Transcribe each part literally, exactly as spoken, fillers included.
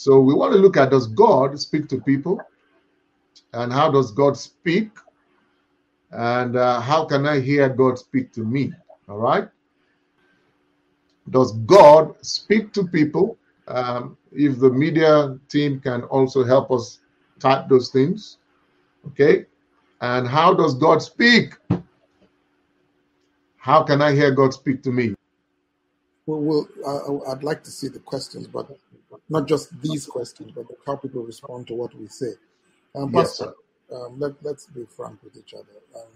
So we want to look at, does God speak to people? And how does God speak? And uh, how can I hear God speak to me? All right. Does God speak to people? Um, if the media team can also help us type those things. Okay. And how does God speak? How can I hear God speak to me? Well, well uh, I'd like to see the questions, but not just these questions, but how people respond to what we say. Um, Yes, Pastor, sir. um, let, let's be frank with each other. Um,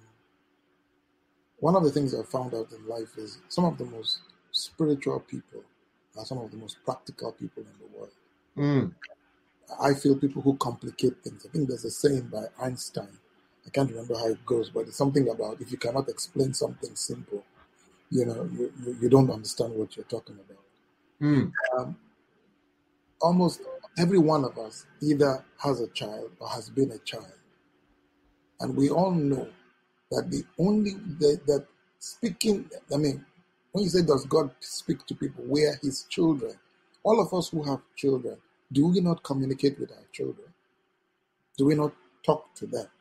one of the things I've found out in life is some of the most spiritual people are some of the most practical people in the world. Mm. I feel people who complicate things. I think there's a saying by Einstein. I can't remember how it goes, but it's something about if you cannot explain something simple, you know, you, you, you don't understand what you're talking about. Mm. Um, almost every one of us either has a child or has been a child. And we all know that the only, the, that speaking, I mean, when you say, does God speak to people? We are his children. All of us who have children, do we not communicate with our children? Do we not talk to them?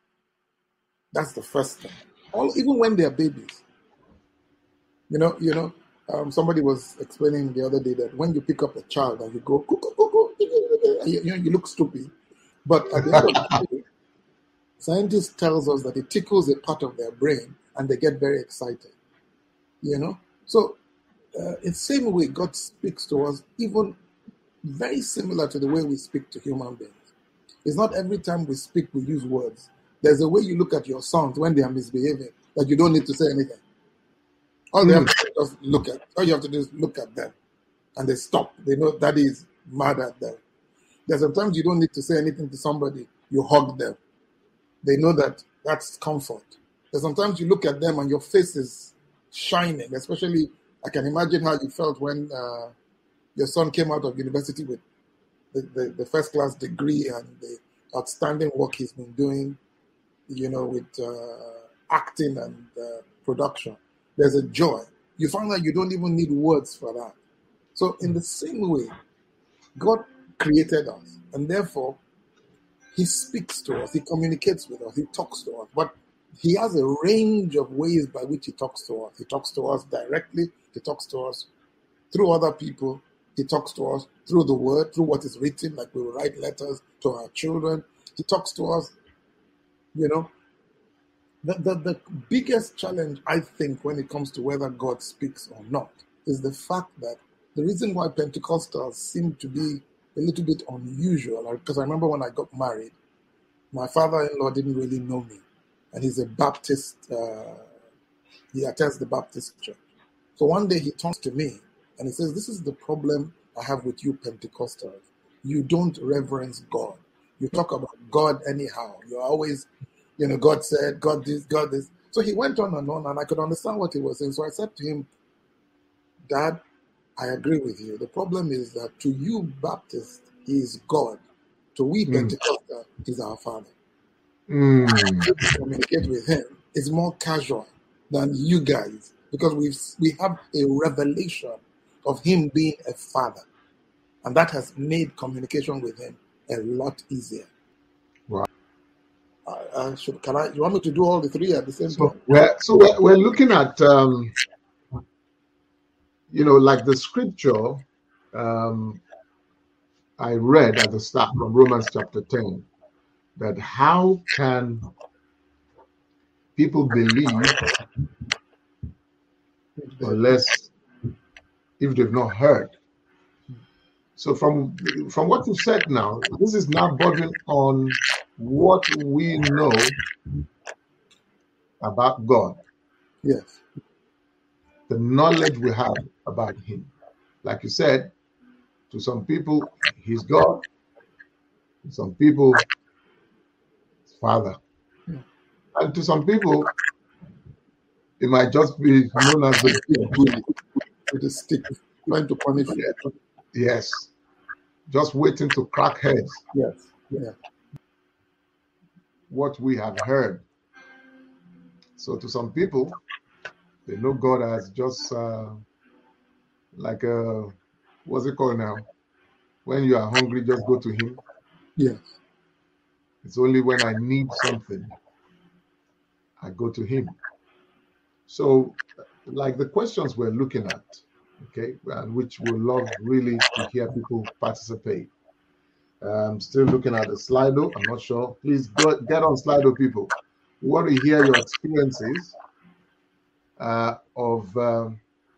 That's the first thing. All, even when they're babies. You know, you know, um, somebody was explaining the other day that when you pick up a child and you go, cuckoo, cuckoo, you, you know, you look stupid. But at the end of the day, scientists tells us that it tickles a part of their brain and they get very excited. You know? So, uh, in the same way, God speaks to us, even very similar to the way we speak to human beings. It's not every time we speak, we use words. There's a way you look at your sons when they are misbehaving that you don't need to say anything. All they have Mm. to do is just look at, all you have to do is look at them and they stop. They know daddy is mad at them. There's sometimes you don't need to say anything to somebody, you hug them. They know that that's comfort. There's sometimes you look at them and your face is shining, especially I can imagine how you felt when uh, your son came out of university with the, the, the first class degree and the outstanding work he's been doing, you know, with uh, acting and uh, production. There's a joy. You find that you don't even need words for that. So in the same way, God created us, and therefore he speaks to us, he communicates with us, he talks to us. But he has a range of ways by which he talks to us. He talks to us directly, he talks to us through other people, he talks to us through the word, through what is written, like we will write letters to our children. He talks to us, you know. The, the, the biggest challenge, I think, when it comes to whether God speaks or not, is the fact that the reason why Pentecostals seem to be a little bit unusual, because I remember when I got married, my father-in-law didn't really know me, and he's a Baptist, uh, he attends the Baptist church. So one day he turns to me and he says, this is the problem I have with you Pentecostals. You don't reverence God. You talk about God anyhow. You're always, you know, God said, God this, God this. So he went on and on, and I could understand what he was saying. So I said to him, Dad, I agree with you. The problem is that to you Baptist, he is God. To we Mm. Pentecostal, he's our Father. Mm. To communicate with him is more casual than you guys, because we we have a revelation of him being a father, and that has made communication with him a lot easier. Wow. Uh, uh, should, can I? You want me to do all the three at the same So time? we're so we're, we're looking at um, you know, like the scripture um, I read at the start from Romans chapter ten, that how can people believe unless if they've not heard? So from from what you said now, this is now bordering on what we know about God, Yes. the knowledge we have about Him. Like you said, to some people, He's God. To some people, He's Father. And to some people, it might just be known as the big bully. With a stick, trying to punish you. Yeah. Yes, just waiting to crack heads. Yes. Yeah. What we have heard. So to some people, they know God as just uh, like a, what's it called now? When you are hungry, just go to him. Yes. It's only when I need something, I go to him. So, like the questions we're looking at, okay, and which we love really to hear people participate. I'm still looking at the Slido. I'm not sure. Please go get on Slido, people. We want to hear your experiences uh, of um,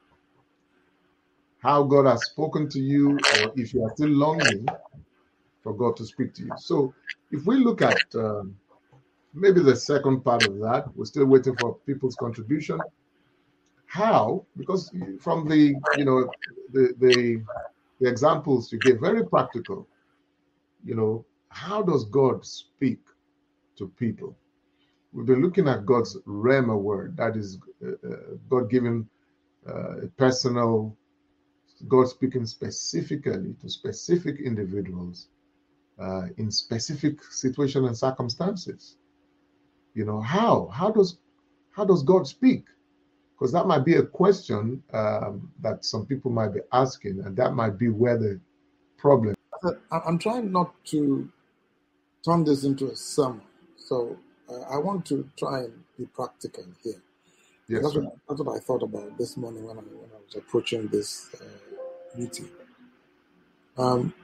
how God has spoken to you, or if you are still longing for God to speak to you. So, if we look at um, maybe the second part of that, we're still waiting for people's contribution. How? Because from the you know the the, the examples you gave, very practical. You know, how does God speak to people? We've been looking at God's Rhema word, that is uh, uh, God given uh, personal, God speaking specifically to specific individuals uh, in specific situations and circumstances. You know, how? How does how does God speak? Because that might be a question um, that some people might be asking, and that might be where the problem. I- I'm trying not to turn this into a sermon, so uh, I want to try and be practical here. Yes, that's, sir. what, that's what I thought about this morning when I, when I was approaching this uh, meeting. Um,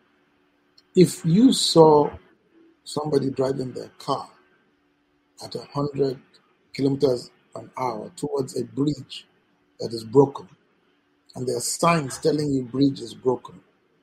if you saw somebody driving their car at one hundred kilometers an hour towards a bridge that is broken, and there are signs telling you bridge is broken,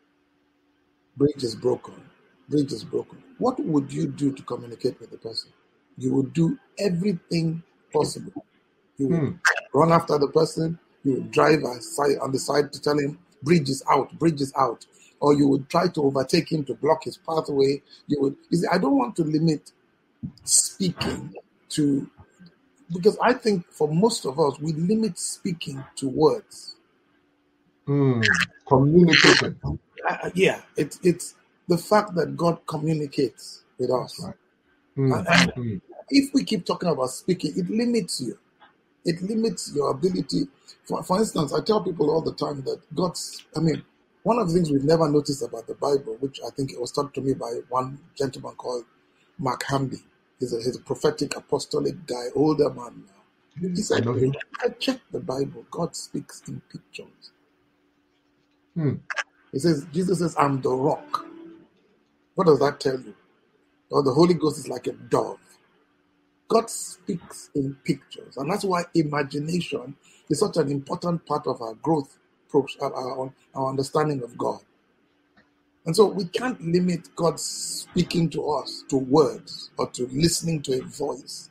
bridge is broken, bridge is broken, what would you do to communicate with the person? You would do everything possible. You would Hmm. run after the person. You would drive aside, on the side to tell him, bridge is out, bridge is out. Or you would try to overtake him to block his pathway. You would. You see, I don't want to limit speaking to, because I think for most of us, we limit speaking to words. Hmm. Communication. Uh, yeah, it's it's the fact that God communicates with That's us. right. Hmm. And, and Hmm. if we keep talking about speaking, it limits you. It limits your ability. For, for instance, I tell people all the time that God's, I mean, one of the things we've never noticed about the Bible, which I think it was taught to me by one gentleman called Mark Hamby. He's a, he's a prophetic, apostolic guy, older man now. He I said, know him. I checked the Bible. God speaks in pictures. Hmm. He says, Jesus says, I'm the rock. What does that tell you? Or the Holy Ghost is like a dove. God speaks in pictures, and that's why imagination is such an important part of our growth, our, our understanding of God. And so we can't limit God speaking to us to words or to listening to a voice.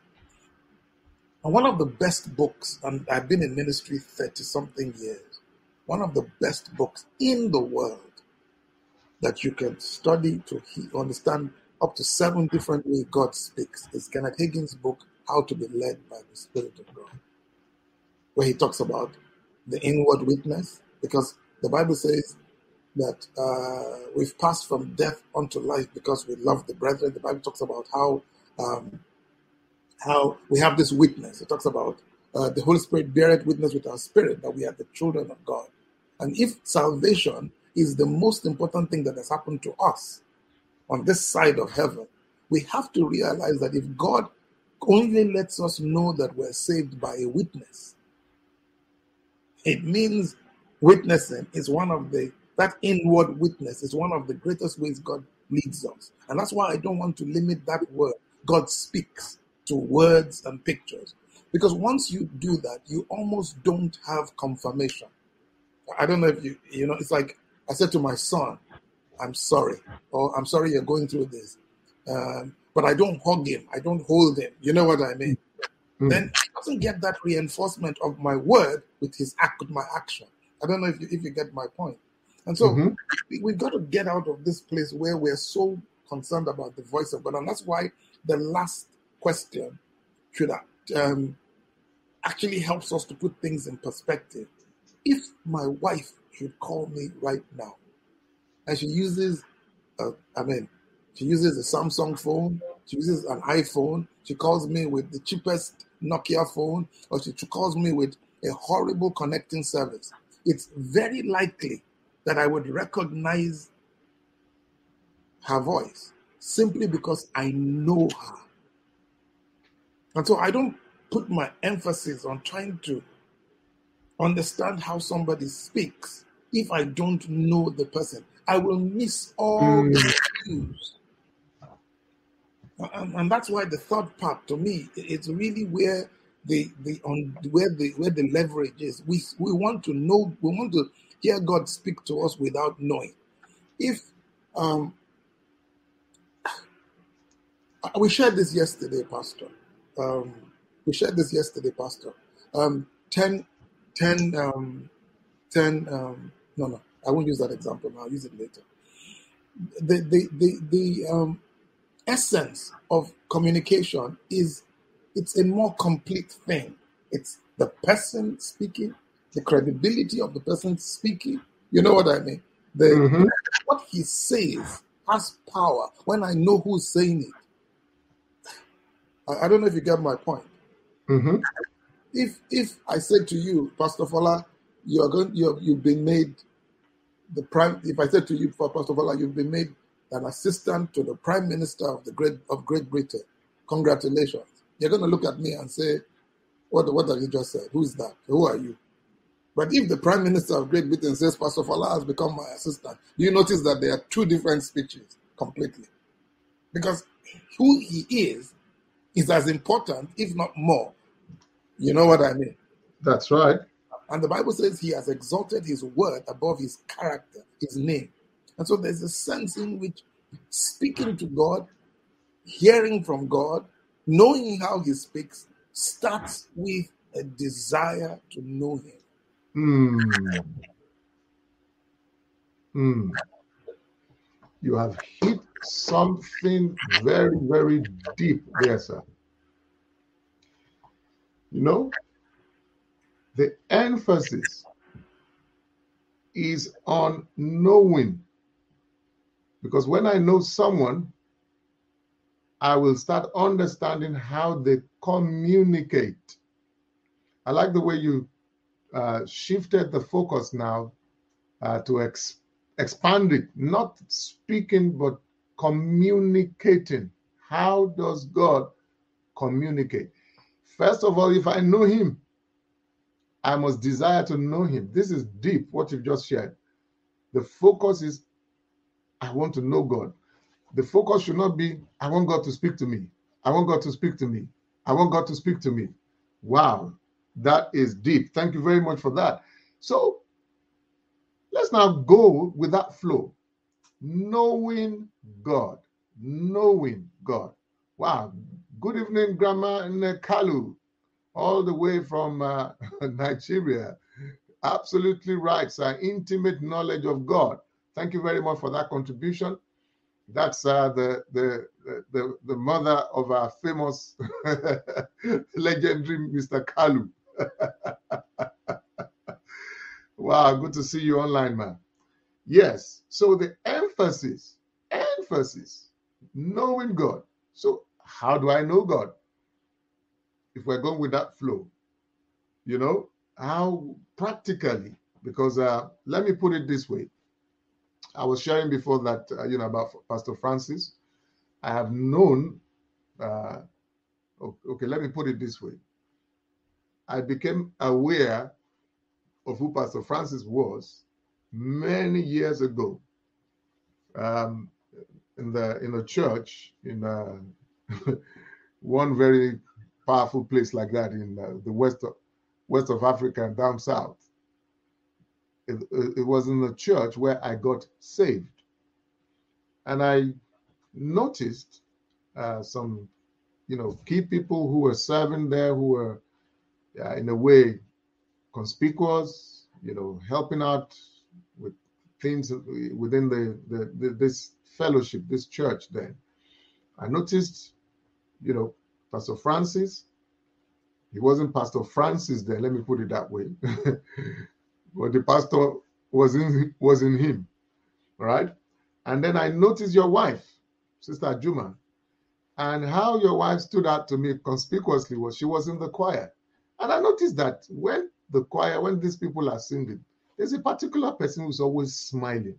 And one of the best books, and I've been in ministry thirty-something years, one of the best books in the world that you can study to understand up to seven different ways God speaks is Kenneth Hagin's book, How to be Led by the Spirit of God, where he talks about the inward witness, because the Bible says that uh, we've passed from death unto life because we love the brethren. The Bible talks about how um, how we have this witness. It talks about uh, the Holy Spirit beareth witness with our spirit that we are the children of God. And if salvation is the most important thing that has happened to us on this side of heaven, we have to realize that if God only lets us know that we're saved by a witness, it means witnessing is one of the, that inward witness is one of the greatest ways God leads us. And that's why I don't want to limit that word, God speaks, to words and pictures. Because once you do that, you almost don't have confirmation. I don't know if you, you know, it's like I said to my son, I'm sorry, or I'm sorry you're going through this. Um, but I don't hug him. I don't hold him. You know what I mean? Hmm. Then he doesn't get that reinforcement of my word with his act, with my action. I don't know if you, if you get my point. And so Mm-hmm. we, we've got to get out of this place where we're so concerned about the voice of God. And that's why the last question should um, actually helps us to put things in perspective. If my wife should call me right now, and she uses, uh, I mean, she uses a Samsung phone, she uses an iPhone, she calls me with the cheapest Nokia phone, or she calls me with a horrible connecting service, it's very likely that I would recognize her voice simply because I know her. And so I don't put my emphasis on trying to understand how somebody speaks if I don't know the person. I will miss all Mm. the cues. And, and that's why the third part, to me, it's really where the the on where the where the leverage is. We we want to know, we want to hear God speak to us without knowing. If um we shared this yesterday, Pastor. Um, we shared this yesterday, Pastor. Um, ten, ten, um, ten. Um, no, no, I won't use that example now. I'll use it later. The the the the um, essence of communication is it's a more complete thing. It's the person speaking, the credibility of the person speaking. You know what I mean? The, Mhm. what he says has power when I know who's saying it. I, I don't know if you get my point. Mhm. If if I said to you, Pastor Fola, you are going, you have, you've been made the prime. If I said to you, for Pastor Fola, you've been made an assistant to the Prime Minister of the Great of Great Britain. Congratulations. You're going to look at me and say, "What what have you just said? Who's that? Who are you?" But if the Prime Minister of Great Britain says Pastor Fola has become my assistant, you notice that there are two different speeches completely, because who he is is as important, if not more. You know what I mean? That's right. And the Bible says he has exalted his word above his character, his name. And so there's a sense in which speaking to God, hearing from God, knowing how he speaks, starts with a desire to know him. Mm. Mm. You have hit something very, very deep there, sir. You know, the emphasis is on knowing. Because when I know someone, I will start understanding how they communicate. I like the way you uh, shifted the focus now uh, to ex- expand it, not speaking, but communicating. How does God communicate? First of all, if I know Him, I must desire to know Him. This is deep, what you've just shared. The focus is, I want to know God. The focus should not be, I want God to speak to me. I want God to speak to me. I want God to speak to me. Wow, that is deep. Thank you very much for that. So let's now go with that flow. Knowing God. Knowing God. Wow. Good evening, Grandma Nekalu, all the way from uh, Nigeria. Absolutely right, sir. Intimate knowledge of God. Thank you very much for that contribution. That's uh, the, the the the mother of our famous legendary Mister Kalu. Wow, good to see you online, man. Yes. So the emphasis, emphasis, knowing God. So how do I know God? If we're going with that flow, you know, how practically? Because uh, let me put it this way. I was sharing before that, uh, you know, about Pastor Francis. I have known. Uh, okay, let me put it this way. I became aware of who Pastor Francis was many years ago. Um, in the in a church in uh, one very powerful place like that in uh, the west of, west of Africa and down south. It, it was in the church where I got saved, and I noticed uh, some, you know, key people who were serving there who were, uh, in a way, conspicuous, you know, helping out with things within the, the, the this fellowship, this church. Then I noticed, you know, Pastor Francis. He wasn't Pastor Francis then, let me put it that way. But the pastor was in was in him, right? And then I noticed your wife, Sister Juma, and how your wife stood out to me conspicuously was she was in the choir. And I noticed that when the choir, when these people are singing, there's a particular person who's always smiling.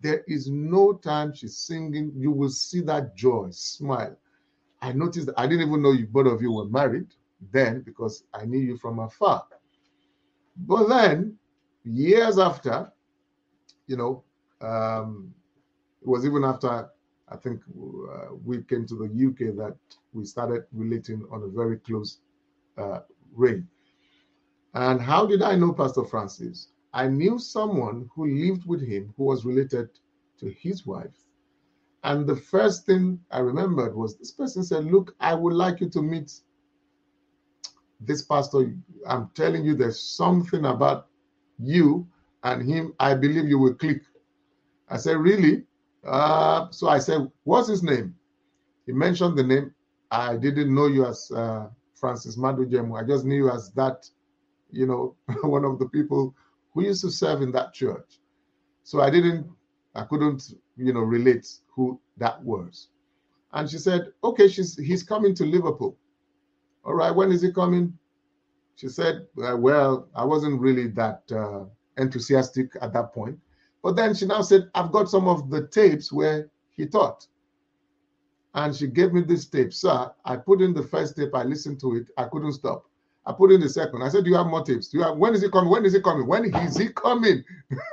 There is no time she's singing, you will see that joy, smile. I noticed that I didn't even know you, both of you were married then because I knew you from afar. But then, years after, you know, um, it was even after I think uh, we came to the U K that we started relating on a very close uh, range. And how did I know Pastor Francis? I knew someone who lived with him who was related to his wife. And the first thing I remembered was this person said, look, I would like you to meet this pastor. I'm telling you, there's something about you and him. I believe you will click. I said, really? Uh, so I said, what's his name? He mentioned the name. I didn't know you as uh, Francis Madujemu. I just knew you as that, you know, one of the people who used to serve in that church. So I didn't, I couldn't, you know, relate who that was. And she said, okay, she's he's coming to Liverpool. All right, when is he coming? She said, uh, well, I wasn't really that uh, enthusiastic at that point. But then she now said, I've got some of the tapes where he taught. And she gave me this tape. Sir, I put in the first tape, I listened to it, I couldn't stop. I put in the second. I said, do you have more tapes? Do you have, when is he coming? When is he coming? When is he coming?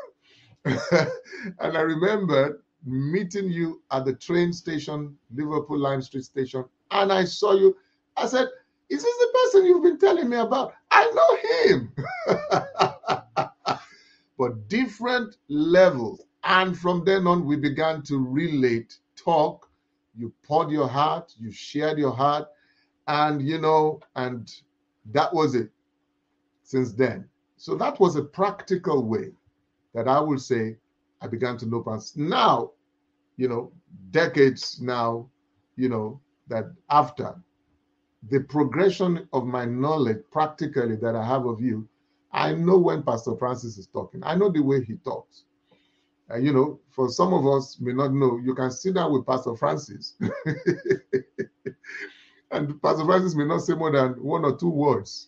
And I remember meeting you at the train station, Liverpool Lime Street Station, and I saw you. I said, is this the person you've been telling me about? I know him. But different levels. And from then on, we began to relate, talk. You poured your heart, you shared your heart, and, you know, and that was it since then. So that was a practical way that I would say I began to know Pastor. Now, you know, decades now, you know, that after the progression of my knowledge practically that I have of you, I know when Pastor Francis is talking. I know the way he talks. And, you know, for some of us may not know, you can sit down with Pastor Francis. And Pastor Francis may not say more than one or two words.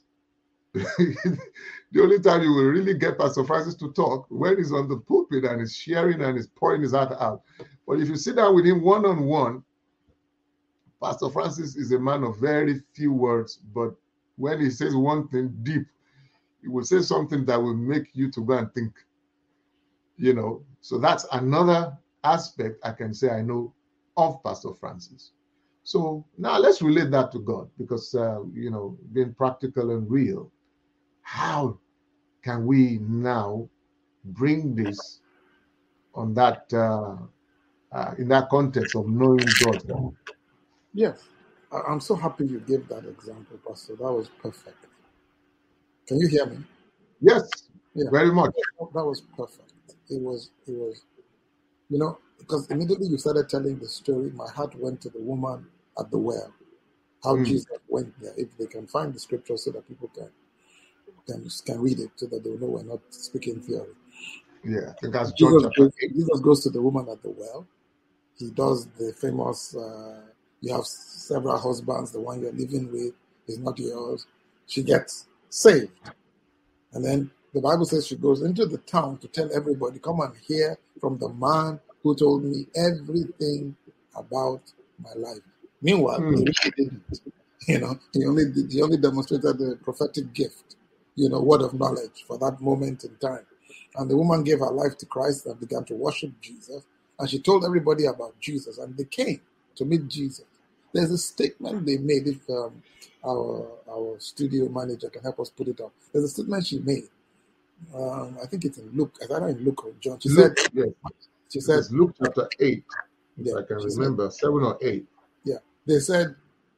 The only time you will really get Pastor Francis to talk when he's on the pulpit and he's sharing and he's pouring his heart out. But if you sit down with him one-on-one, Pastor Francis is a man of very few words, but when he says one thing deep, he will say something that will make you to go and think. You know, so that's another aspect I can say I know of Pastor Francis. So now let's relate that to God because, uh, you know, being practical and real, how can we now bring this on that, uh, uh, in that context of knowing God? Yes, I'm so happy you gave that example, Pastor. That was perfect. Can you hear me? Yes, yeah. Very much. That was perfect. It was, it was, you know, because immediately you started telling the story, my heart went to the woman at the well, how mm. Jesus went there. If they can find the scripture so that people can can, can read it so that they know we're not speaking theory. Yeah, I think that's Jesus, John goes, Jesus goes to the woman at the well. He does the famous, uh, you have several husbands, the one you're living with is not yours. She gets saved. And then the Bible says she goes into the town to tell everybody, come and hear from the man who told me everything about my life. Meanwhile, mm. he really didn't. You know, he only did, he only demonstrated the prophetic gift, you know, word of knowledge for that moment in time. And the woman gave her life to Christ and began to worship Jesus. And she told everybody about Jesus. And they came to meet Jesus. There's a statement they made, if um, our our studio manager can help us put it up. There's a statement she made. Um, I think it's in Luke. I don't know in Luke or John. She Luke, said, yes. She said, it's Luke chapter eight, if yeah, I can remember, said, seven or eight. Yeah. They said,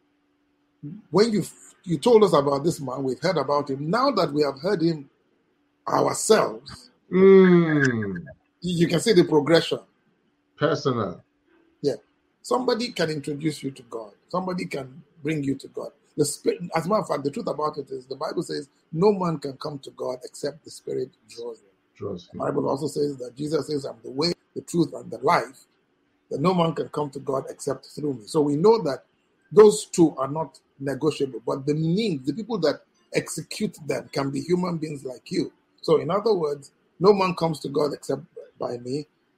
when you you told us about this man, we've heard about him. Now that we have heard him ourselves, mm. you can see the progression. Personal. Yeah. Somebody can introduce you to God. Somebody can bring you to God. The Spirit, as a matter of fact, the truth about it is the Bible says no man can come to God except the Spirit draws him. Draws him. The Bible also says that Jesus says, I'm the way, the truth, and the life, that no man can come to God except through me. So we know that those two are not negotiable, but the means, the people that execute them can be human beings like you. So in other words, no man comes to God except by me,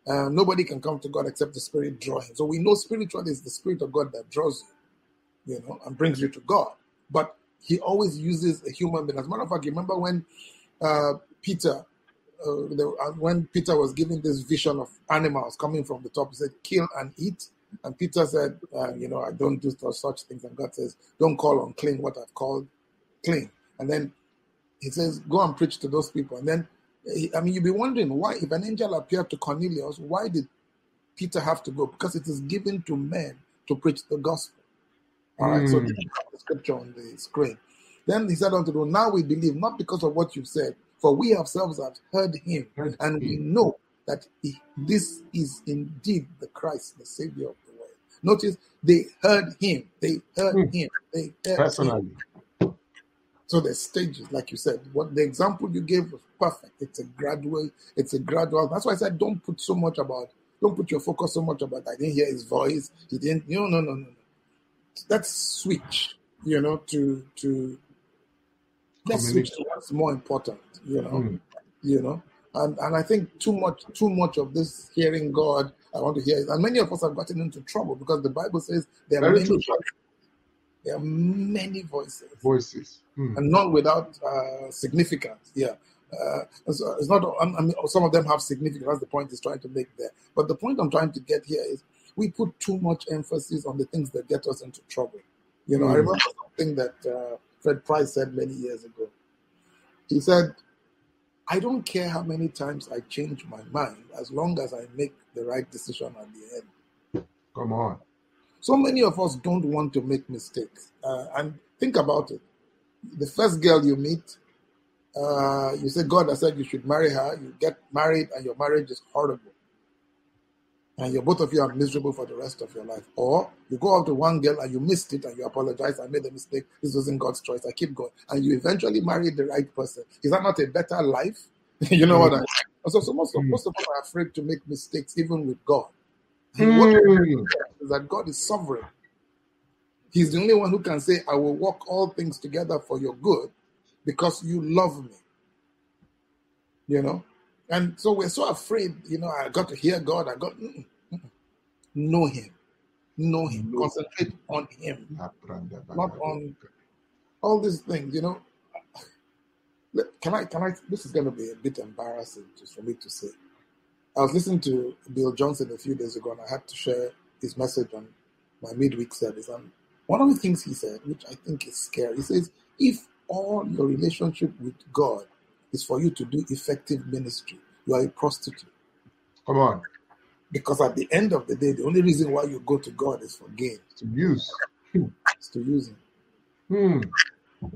Uh, nobody can come to God except the Spirit draw him. So we know spiritually it's the Spirit of God that draws you, you know, and brings you to God. But he always uses a human being. As a matter of fact, you remember when uh, Peter, uh, the, uh, when Peter was given this vision of animals coming from the top, he said, kill and eat. And Peter said, uh, you know, I don't do such things. And God says, don't call unclean what I've called clean. And then he says, go and preach to those people. And then, I mean, you'll be wondering why, if an angel appeared to Cornelius, why did Peter have to go? Because it is given to men to preach the gospel. All right, mm. So this is the scripture on the screen. Then he said unto them, now we believe, not because of what you've said, for we ourselves have heard him, heard and him. We know that he, this is indeed the Christ, the Savior of the world. Notice, they heard him. They heard mm. him. They heard Personally. him. So there's stages, like you said. What the example you gave was perfect. It's a gradual, it's a gradual. That's why I said don't put so much about, don't put your focus so much about I didn't hear his voice. He didn't, no, no, no, no, no. Let's switch, you know, to to let's switch to what's more important, you know. Mm. You know. And and I think too much, too much of this hearing God, I want to hear it. And many of us have gotten into trouble because the Bible says there are Very many true. There are many voices. Voices. Hmm. And none without uh, significance. Yeah. Uh, so it's not, I mean, some of them have significance. That's the point he's trying to make there. But the point I'm trying to get here is we put too much emphasis on the things that get us into trouble. You know, hmm. I remember something that uh, Fred Price said many years ago. He said, I don't care how many times I change my mind as long as I make the right decision at the end. Come on. So many of us don't want to make mistakes. Uh, and think about it. The first girl you meet, uh, you say, God has said you should marry her. You get married and your marriage is horrible. And you're, both of you are miserable for the rest of your life. Or you go out to one girl and you missed it and you apologize. I made a mistake. This wasn't God's choice. I keep going. And you eventually marry the right person. Is that not a better life? You know mm. what I mean? So, so most, of, mm. most of us are afraid to make mistakes even with God. Mm. What is that God is sovereign. He's the only one who can say, I will work all things together for your good because you love me. You know? And so we're so afraid, you know, I got to hear God. I got mm, mm, know him. Know him. Know Concentrate him. on him. Not on all these things, you know. Can I, can I, this is going to be a bit embarrassing just for me to say. I was listening to Bill Johnson a few days ago and I had to share his message on my midweek service. And one of the things he said, which I think is scary, he says, if all your relationship with God is for you to do effective ministry, you are a prostitute. Come on. Because at the end of the day, the only reason why you go to God is for gain. To use. It's to use him. Hmm.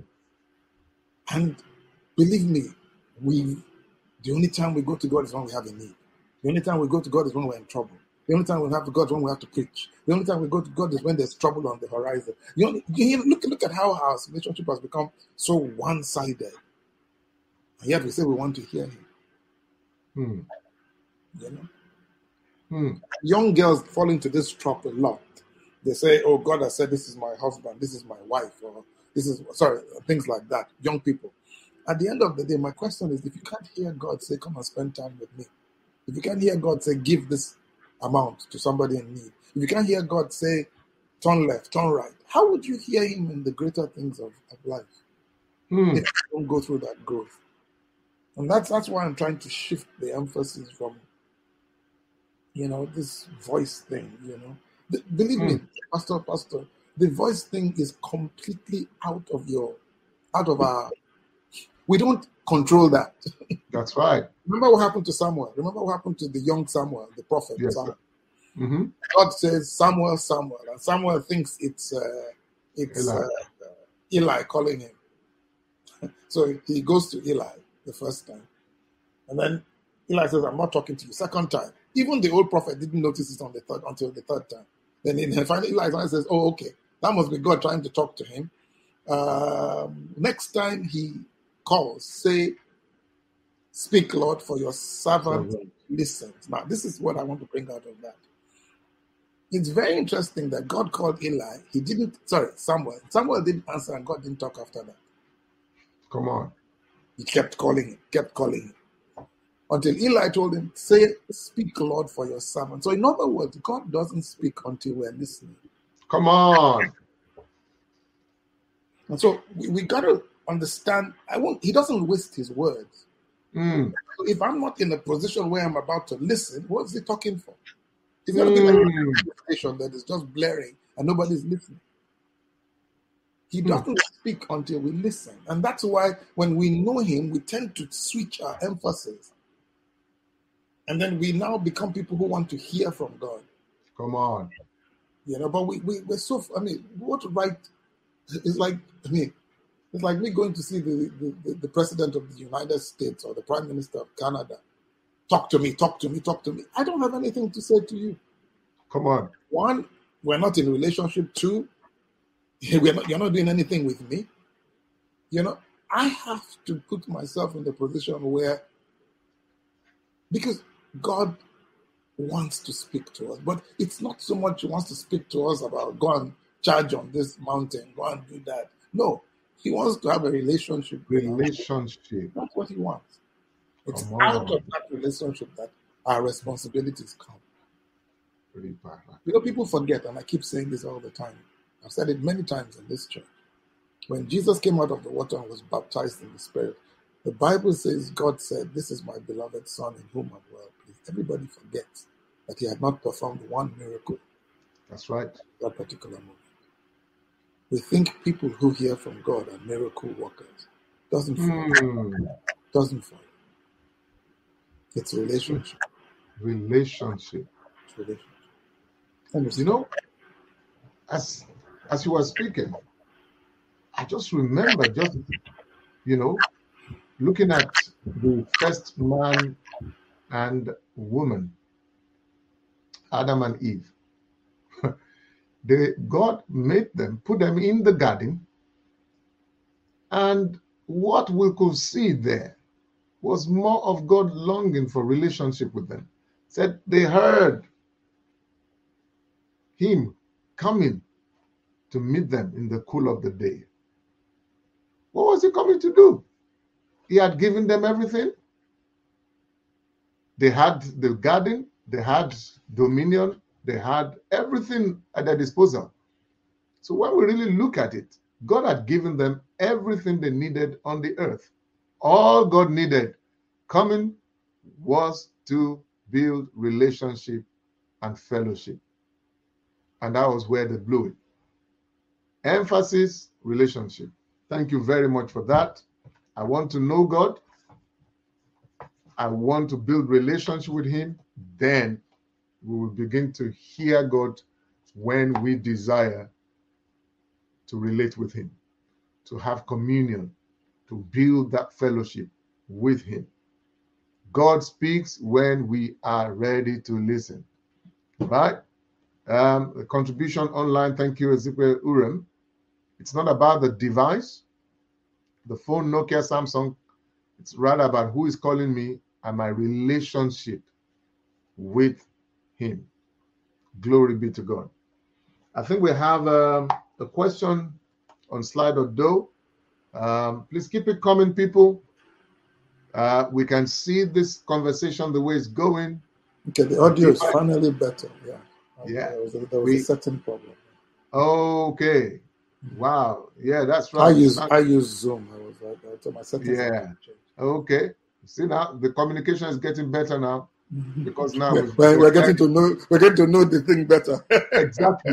And believe me, we the only time we go to God is when we have a need. The only time we go to God is when we're in trouble. The only time we have to God is when we have to preach. The only time we go to God is when there's trouble on the horizon. You know, you look, look at how our relationship has become so one-sided. And yet we say we want to hear him. Hmm. You know? Hmm. Young girls fall into this trap a lot. They say, oh, God has said this is my husband, this is my wife, or this is, sorry, things like that. Young people. At the end of the day, my question is, if you can't hear God say, come and spend time with me. If you can't hear God say, give this amount to somebody in need. If you can't hear God say, turn left, turn right, how would you hear him in the greater things of, of life? Hmm. If you don't go through that growth? And that's that's why I'm trying to shift the emphasis from, you know, this voice thing, you know. The, believe mm. me, Pastor, Pastor, the voice thing is completely out of your, out of our, we don't control that. That's right. Remember what happened to Samuel? Remember what happened to the young Samuel, the prophet yes, Samuel? Mm-hmm. God says, Samuel, Samuel. And Samuel thinks it's, uh, it's Eli. Uh, Eli calling him. So he goes to Eli the first time. And then Eli says, I'm not talking to you. Second time. Even the old prophet didn't notice it on the third until the third time. Then in, finally Eli says, oh, okay. That must be God trying to talk to him. Um, next time he calls, say, speak, Lord, for your servant mm-hmm. listens. Now, this is what I want to bring out of that. It's very interesting that God called Eli. He didn't, sorry, Samuel. Samuel didn't answer and God didn't talk after that. Come on. He kept calling him, kept calling him. until Eli told him, say, speak, Lord, for your servant. So in other words, God doesn't speak until we're listening. Come on. And so we, we got to understand, I won't, he doesn't waste his words. Mm. So if I'm not in a position where I'm about to listen, what's he talking for? It's going to be like Mm. a station that is just blaring and nobody's listening. He doesn't mm. speak until we listen. And that's why when we know him, we tend to switch our emphasis. And then we now become people who want to hear from God. Come on. You know, but we, we, we're so, I mean, what right, it's like, I mean, it's like me going to see the, the, the president of the United States or the prime minister of Canada. Talk to me, talk to me, talk to me. I don't have anything to say to you. Come on. One, we're not in a relationship. Two, we're not, you're not doing anything with me. You know, I have to put myself in the position where, because God wants to speak to us, but it's not so much he wants to speak to us about go and charge on this mountain, go and do that. No, he wants to have a relationship. Relationship. That's what he wants. It's Come out on. of that relationship that our responsibilities come. Really bad. You know, people forget, and I keep saying this all the time. I've said it many times in this church. When Jesus came out of the water and was baptized in the Spirit, the Bible says God said, "This is my beloved Son in whom I'm well pleased." Everybody forgets that he had not performed one miracle. That's right. That particular moment. We think people who hear from God are miracle workers. Doesn't follow. Mm. Doesn't follow. It's relationship. Relationship. It's relationship. And you know, as as you were speaking, I just remember just, you know, looking at the first man and woman, Adam and Eve. They, God made them, put them in the garden, and what we could see there was more of God longing for relationship with them. Said they heard him coming to meet them in the cool of the day. What was he coming to do? He had given them everything. They had the garden, they had dominion, they had everything at their disposal. So when we really look at it, God had given them everything they needed on the earth. All God needed coming was to build relationship and fellowship. And that was where they blew it. Emphasis, relationship. Thank you very much for that. I want to know God. I want to build relationship with him. Then we will begin to hear God when we desire to relate with him, to have communion, to build that fellowship with him. God speaks when we are ready to listen. Right? Um, the contribution online, thank you, Ezekiel Urim. It's not about the device, the phone, Nokia, Samsung. It's rather about who is calling me and my relationship with him. Glory be to God. I think we have um, a question on Slido. Um, please keep it coming, people. Uh, we can see this conversation the way it's going. Okay, the audio is finally better. Yeah. Yeah. There was, a, there was we, a certain problem. Okay. Wow. Yeah, that's right. I use I use Zoom. I was like, I told my settings. Yeah. Okay. See now the communication is getting better now. Because now we're, we're, we're getting to know we're getting to know the thing better. Exactly.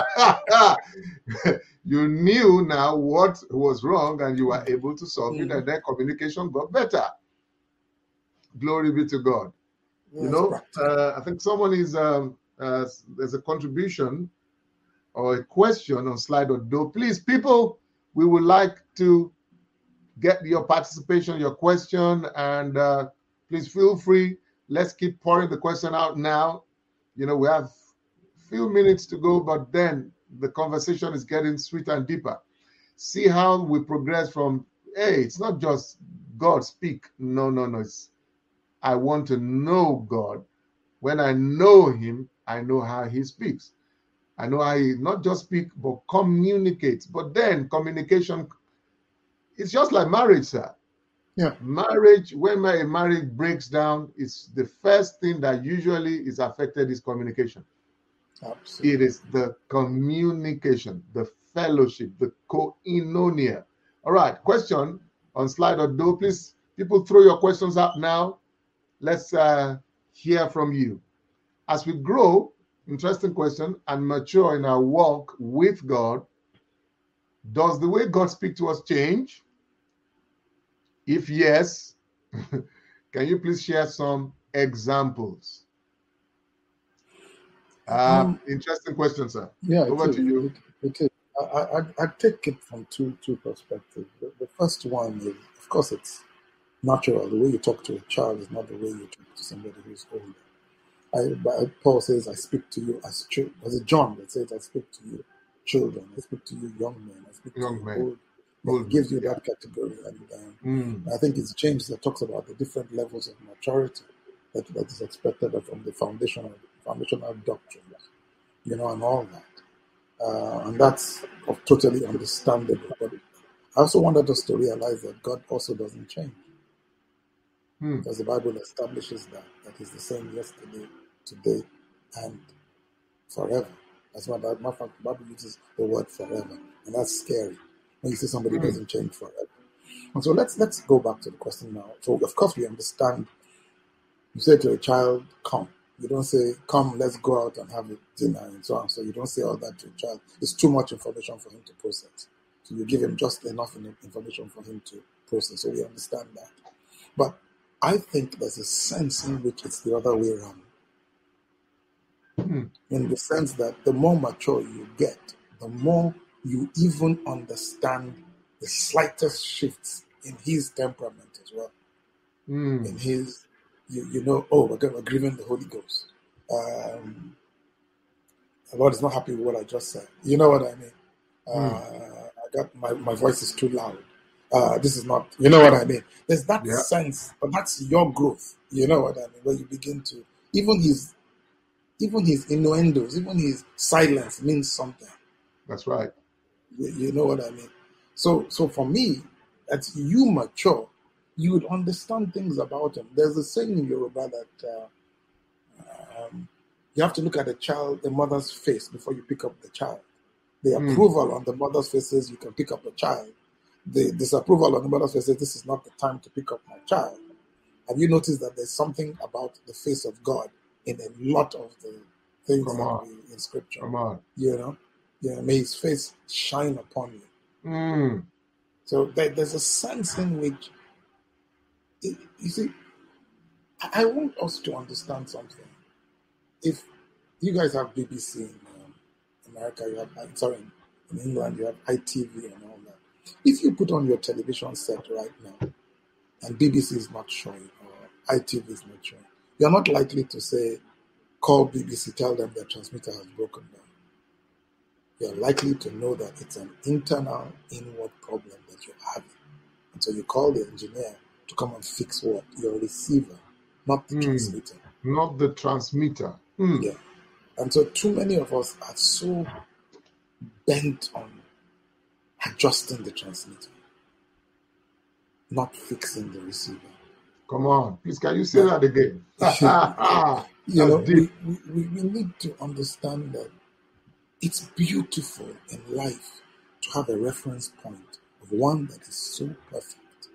You knew now what was wrong and you were able to solve mm. it, and then communication got better. Glory be to God. Yeah, you know, uh, I think someone is um, uh, there's a contribution or a question on Slido. Please, people, we would like to get your participation, your question, and uh, please feel free. Let's keep pouring the question out now. You know, we have a few minutes to go, but then the conversation is getting sweeter and deeper. See how we progress from, hey, it's not just God speak. No, no, no. It's, I want to know God. When I know him, I know how he speaks. I know how he not just speak, but communicates. But then communication, it's just like marriage, sir. Yeah. Marriage, when a marriage breaks down, is the first thing that usually is affected is communication. Absolutely. It is the communication, the fellowship, the koinonia. All right, question on slide or do. Please, people throw your questions up now. Let's uh, hear from you. As we grow, interesting question, and mature in our walk with God, does the way God speaks to us change? If yes, can you please share some examples? Uh, Um, interesting question, sir. yeah, it Over is. to you. It, it is. I, I, I take it from two two perspectives. The, the first one is, of course, it's natural. The way you talk to a child is not the way you talk to somebody who's older. I, but Paul says, I speak to you as children. Was it John that says, I speak to you children, I speak to you young men, I speak to Young you man. old. Yeah, Old it gives man, you yeah. that category. And um, Mm. I think it's James that talks about the different levels of maturity that, that is expected from the foundational, foundational doctrines, you know, and all that. Uh, and that's totally understandable. But I also wanted us to realize that God also doesn't change. Mm. Because the Bible establishes that, that He's the same yesterday, today, and forever. That's why the Bible uses the word forever. And that's scary when you see somebody Mm. doesn't change forever. And so let's let's go back to the question now. So of course we understand. You say to a child, come. You don't say, come, let's go out and have a dinner and so on. So you don't say all that to a child. It's too much information for him to process. So you give him just enough information for him to process. So we understand that. But I think there's a sense in which it's the other way around. Mm. In the sense that the more mature you get, the more you even understand the slightest shifts in his temperament as well. Mm. In his, you, you know, oh, we're, we're grieving the Holy Ghost. Um, the Lord is not happy with what I just said. You know what I mean? Uh, Mm. I got my, my voice is too loud. Uh, this is not, you know what I mean? There's that Yeah. sense, but that's your growth. You know what I mean? Where you begin to, even his, even his innuendos, even his silence means something. That's right. You, you know what I mean? So, so for me, as you mature, you would understand things about him. There's a saying in Yoruba that uh, um, you have to look at the child, the mother's face before you pick up the child. The Mm. approval on the mother's face says you can pick up a child. The disapproval on the mother's face says this is not the time to pick up my child. Have you noticed that there's something about the face of God in a lot of the things Come that on. we in Scripture? Come on. You know, yeah, may His face shine upon you. Mm. So there, there's a sense in which, it, you see, I, I want us to understand something. If you guys have B B C in um, America, you have, I'm sorry, in England, you have I T V and all that. If you put on your television set right now, and B B C is not showing, or I T V is not showing, you're not likely to say, call B B C, tell them their transmitter has broken down. You're likely to know that it's an internal, inward problem that you're having. And so you call the engineer to come and fix what? Your receiver, not the Mm. transmitter. Not the transmitter. Mm. Yeah. And so too many of us are so bent on adjusting the transmitter, not fixing the receiver. Come on. Please, can you say But, that again? you know, That's deep. we, we, we need to understand that it's beautiful in life to have a reference point of one that is so perfect,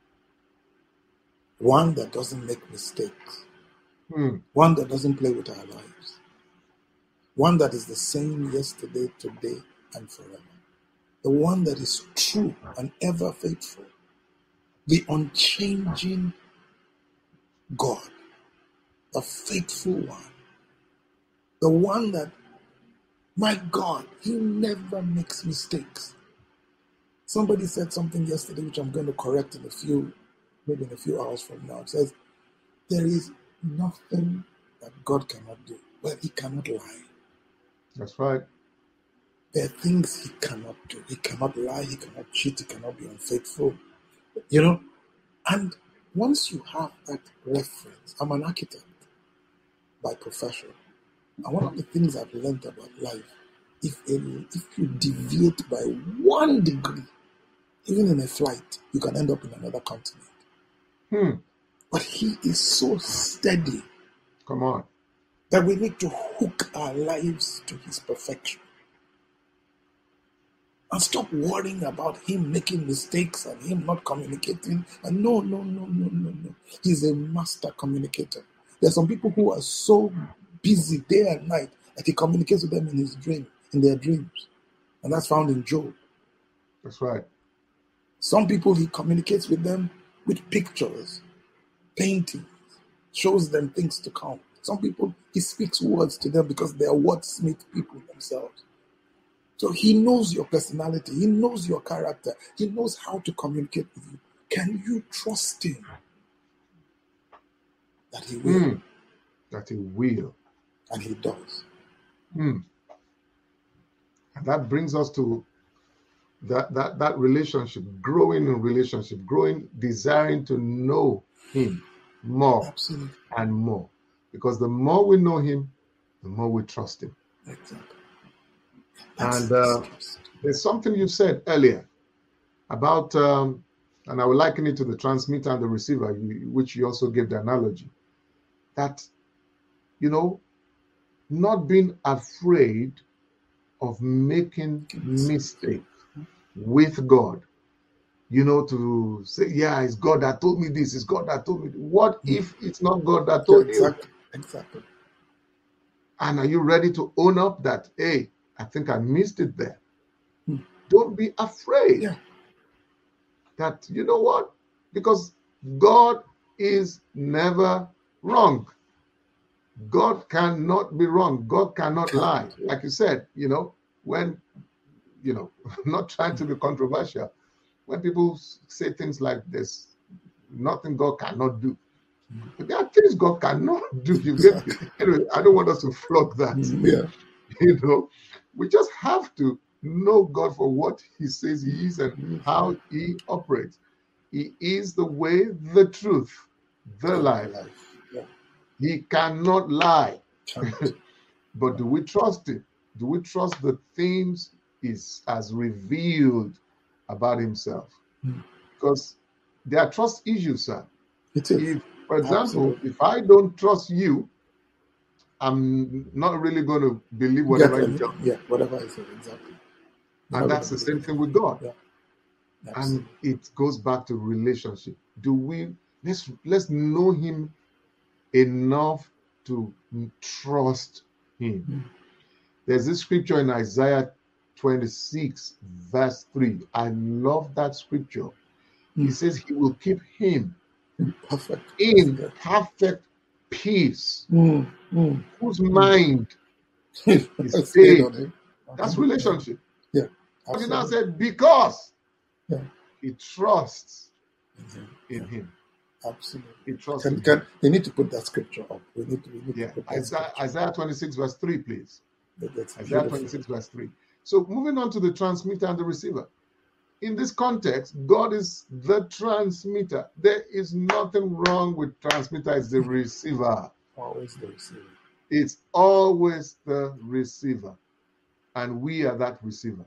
one that doesn't make mistakes, Mm. one that doesn't play with our lives, one that is the same yesterday, today, and forever, the one that is true and ever faithful, the unchanging God, the faithful one, the one that, my God, He never makes mistakes. Somebody said something yesterday, which I'm going to correct in a few, maybe in a few hours from now. It says, there is nothing that God cannot do. Well, He cannot lie. That's right. There are things He cannot do. He cannot lie. He cannot cheat. He cannot be unfaithful. You know? And once you have that reference, I'm an architect by profession. And one of the things I've learned about life, if, a, if you deviate by one degree, even in a flight, you can end up in another continent. Hmm. But he is so steady Come on. that we need to hook our lives to his perfection. And stop worrying about him making mistakes and him not communicating. And no, no, no, no, no, no. He's a master communicator. There are some people who are so busy day and night that he communicates with them in his dream, in their dreams. And that's found in Job. That's right. Some people he communicates with them with pictures, paintings, shows them things to come. Some people he speaks words to them because they are wordsmith people themselves. So he knows your personality. He knows your character. He knows how to communicate with you. Can you trust him that he will? Mm. That he will. And he does. Mm. And that brings us to that, that, that relationship, growing in relationship, growing, desiring to know him more Absolutely. and more. Because the more we know him, the more we trust him. Exactly. And uh, there's something you said earlier about, um, and I will liken it to the transmitter and the receiver, you, which you also gave the analogy, that, you know, not being afraid of making mistakes with God, you know, to say, yeah, it's God that told me this, it's God that told me. What if it's not God that told exactly. you? Exactly. And are you ready to own up that, hey, I think I missed it there? Hmm. Don't be afraid. Yeah. That, you know what? Because God is never wrong. God cannot be wrong. God cannot Can't, lie. yeah. Like you said, you know, when, you know, not trying to be controversial, when people say things like this, nothing God cannot do. But there are things God cannot do. You get me? Anyway, I don't want us to flog that. Yeah. You know, we just have to know God for what he says he is and how he operates. He is the way, the truth, the life. life. Yeah. He cannot lie. Can't. But do we trust him? Do we trust the things he has revealed about himself? Hmm. Because there are trust issues, sir. It is. If, for example, Absolutely. if I don't trust you, I'm not really going to believe whatever Get you it. tell me. Yeah, whatever I said, exactly. You're And not that's the gonna same believe thing it. with God. Yeah. And Absolutely. it goes back to relationship. Do we let's let's know him enough to trust him? Mm. There's this scripture in Isaiah twenty-six, verse three. I love that scripture. Mm. He says he will keep him Perfect. in Yeah. perfect peace, Mm. Mm. whose mind is Stayed stayed. on him. That's relationship. Yeah. But he now Absolutely. said, because Yeah. he trusts Mhm. in Yeah. him. Absolutely. He trusts Can, in can, him. they need to put that scripture up. We need to, we need Yeah. to put that Isaiah, scripture. Isaiah twenty-six, verse three, please. That- That's Isaiah beautiful. twenty-six, verse three. So moving on to the transmitter and the receiver. In this context, God is the transmitter. There is nothing wrong with transmitter, it's the receiver. Always the receiver. It's always the receiver. And we are that receiver.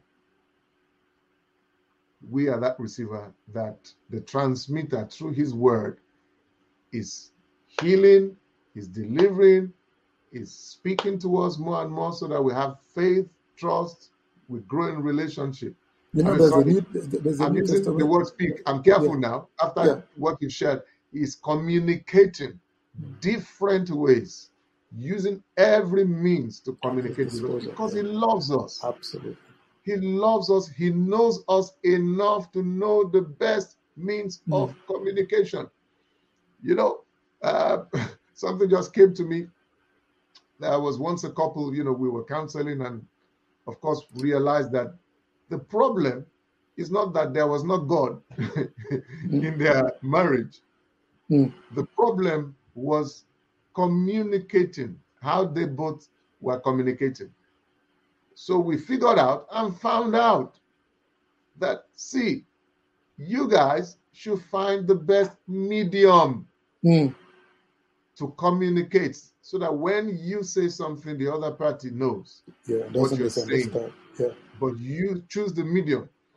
We are that receiver that the transmitter through his word is healing, is delivering, is speaking to us more and more so that we have faith, trust, we grow in relationship. You know, I mean, there's a sorry, new there's a I'm New using the Testament. word speak. I'm careful Yeah. now. After Yeah. what you shared, is communicating different ways, using every means to communicate with us disposal, because yeah. he loves us. Absolutely. He loves us. He knows us enough to know the best means Mm. of communication. You know, uh, something just came to me. There was once a couple, you know, we were counseling and, of course, realized that the problem is not that there was not God in their marriage. Mm. The problem was communicating, how they both were communicating. So we figured out and found out that, see, you guys should find the best medium Mm. to communicate so that when you say something, the other party knows Yeah. what Doesn't you're saying. misunderstand. Yeah. But you choose the medium.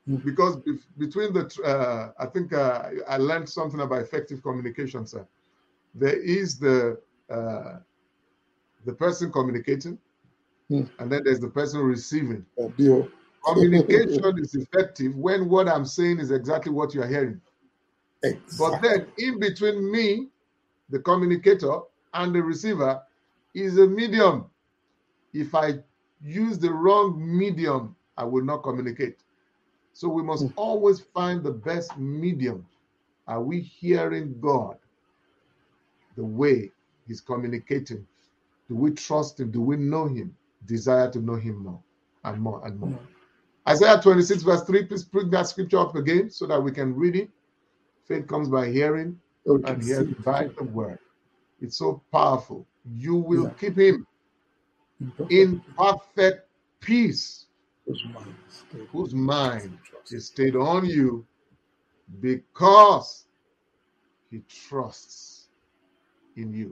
Mm. Because bef- between the, tr- uh, I think uh, I learned something about effective communication, sir. There is the uh, the person communicating, Mm. and then there's the person receiving. Uh, Bill. Communication is effective when what I'm saying is exactly what you're hearing. But Exactly. then in between me, the communicator, and the receiver is a medium. If I use the wrong medium, I will not communicate. So we must Mm. always find the best medium. Are we hearing God the way He's communicating? Do we trust Him? Do we know Him? Desire to know Him more and more and more. Mm. Isaiah twenty-six, verse three, please bring that scripture up again so that we can read it. Faith comes by hearing, Okay. and hearing by the word. It's so powerful. You will Yeah. keep him in perfect peace, Whose mind is stayed whose on mind trust. is stayed on you because he trusts in you.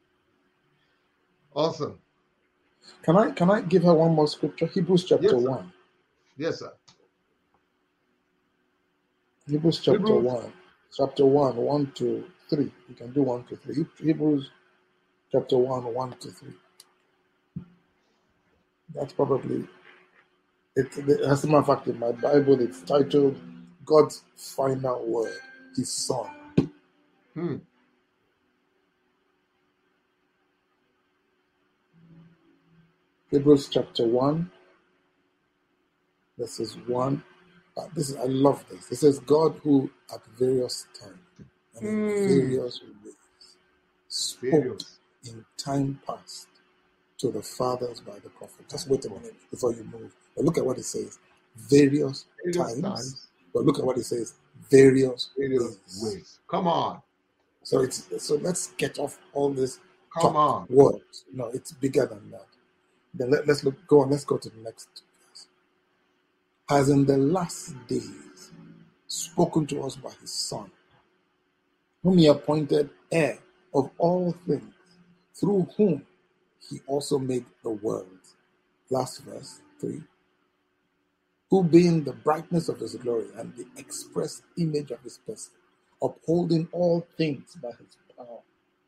Awesome. Can I can I give her one more scripture? Hebrews chapter Yes, sir. one. Yes, sir. Hebrews chapter Hebrews. one. Chapter one, one to three. You can do one to three. Hebrews chapter one, one to three. That's probably it. As a matter of fact, in my Bible, it's titled God's Final Word, His Son. Hmm. Hebrews chapter one, this is one. Uh, this is I love this. It says, God who at various times and in Hmm. various ways spoke Various. in time past to the fathers by the prophet. Just wait a minute before you move. But look at what it says. Various, Various times, times. But look at what it says. Various, Various ways. ways. Come on. So it's so let's get off all this Come talk on. words. No, it's bigger than that. Then let, let's look. Go on. Let's go to the next verse. As in the last days, spoken to us by His Son, whom He appointed heir of all things, through whom He also made the world. Last verse three. Who being the brightness of His glory and the express image of His person, upholding all things by His power.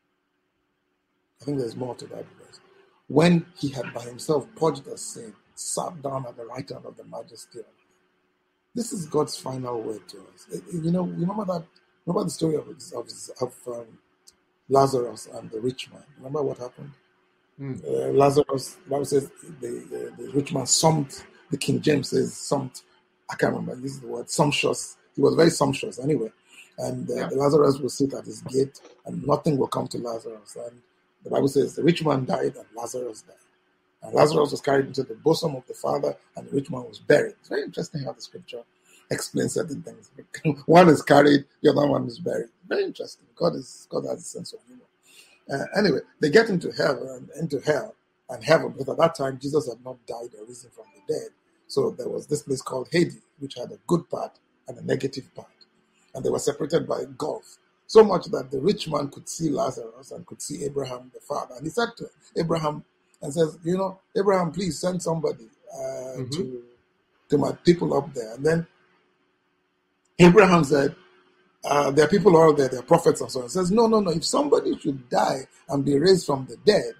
I think there's more to that verse. When He had by Himself purged our sin, sat down at the right hand of the Majesty on high. This is God's final word to us. It- it- you know, remember that. Remember the story of of, of um, Lazarus and the rich man. Remember what happened? Hmm. Uh, Lazarus. The Bible says the, the the rich man summed. The King James says summed. I can't remember. This is the word sumptuous. He was very sumptuous anyway. And uh, Yeah. the Lazarus will sit at his gate, and nothing will come to Lazarus. And the Bible says the rich man died, and Lazarus died. And Lazarus was carried into the bosom of the Father, and the rich man was buried. It's very interesting how the scripture explains certain things. One is carried, the other one is buried. Very interesting. God is God has a sense of humor. Uh, anyway, they get into hell and into hell and heaven, because at that time Jesus had not died or risen from the dead. So there was this place called Hades, which had a good part and a negative part, and they were separated by a gulf. So much that the rich man could see Lazarus and could see Abraham the father, and he said to Abraham, and says, "You know, Abraham, please send somebody uh, Mhm. to to my people up there." And then Abraham said, Uh, there are people out there, there are prophets and so on. It says, no, no, no. If somebody should die and be raised from the dead,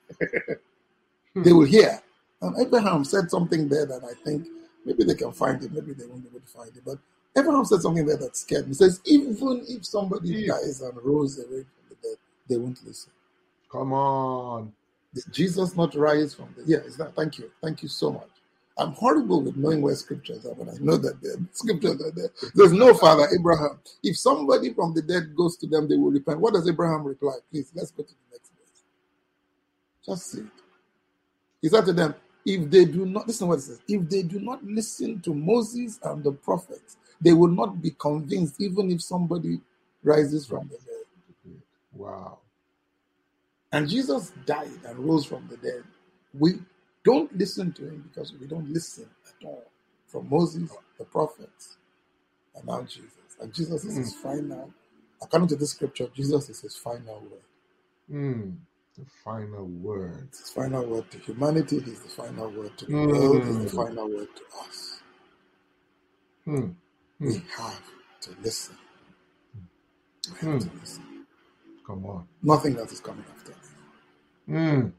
they will hear. And Abraham said something there that I think maybe they can find it, maybe they won't be able to find it. But Abraham said something there that scared me. He says, even if somebody If. dies and rose away from the dead, they won't listen. Come on. Did Jesus not rise from the Yeah, is that thank you. Thank you so much. I'm horrible with knowing where scriptures are, but I know that the scriptures are there. There's no father, Abraham. If somebody from the dead goes to them, they will repent. What does Abraham reply? Please, let's go to the next verse. Just see it. He said to them, if they do not, listen to what it says, if they do not listen to Moses and the prophets, they will not be convinced, even if somebody rises from the dead. Wow. And Jesus died and rose from the dead. We don't listen to him because we don't listen at all. From Moses, the prophets, and now Jesus. And Jesus is his final, according to this scripture, Jesus is his final word. Mm. The final word. It's his final word to humanity. He's the final word to the Mm. world. He's the final word to us. Mm. We Mm. have to listen. We have Mm. to listen. Come on. Nothing else is coming after this. Mm.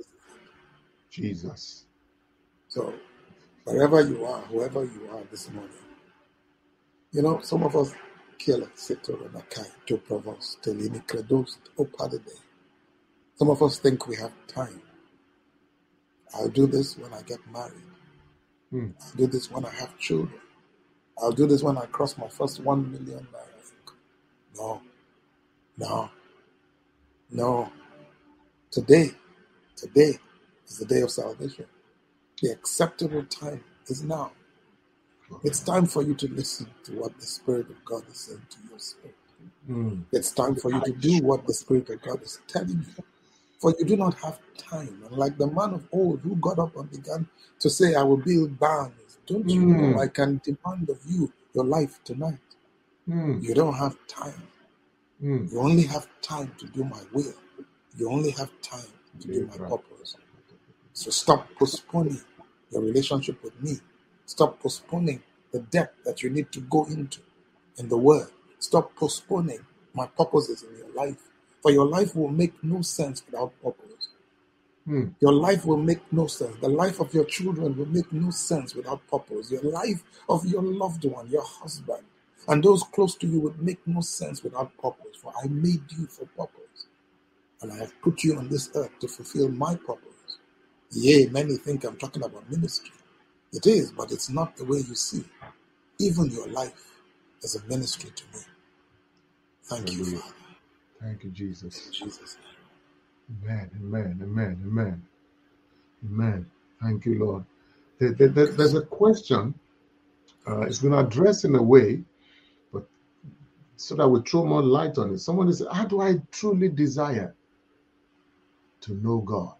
Jesus. So, wherever you are, whoever you are this morning, you know, some of us kill it, Nakai, to Provence, to Lini Credos, Opadede. Some of us think we have time. I'll do this when I get married. Mm. I'll do this when I have children. I'll do this when I cross my first one million naira income. No, no, no. Today, today is the day of salvation. The acceptable time is now. It's time for you to listen to what the Spirit of God is saying to your spirit. Mm. It's time for you to do what the Spirit of God is telling you. For you do not have time. And like the man of old who got up and began to say, I will build barns. Don't you know Mm. I can demand of you your life tonight? Mm. You don't have time. Mm. You only have time to do my will. You only have time to do my purpose. So stop postponing your relationship with me. Stop postponing the depth that you need to go into in the Word. Stop postponing my purposes in your life. For your life will make no sense without purpose. Mm. Your life will make no sense. The life of your children will make no sense without purpose. Your life of your loved one, your husband, and those close to you would make no sense without purpose. For I made you for purpose. And I have put you on this earth to fulfill my purpose. Yea, many think I'm talking about ministry. It is, but it's not the way you see. Even your life is a ministry to me. Thank you, Hallelujah. Father. Thank you, Jesus. In Jesus' name. Amen, amen, amen, amen, amen. Thank you, Lord. There, there, there- there's a question. Uh, it's been addressed in a way, but so that we throw more light on it. Someone is, how do I truly desire to know God?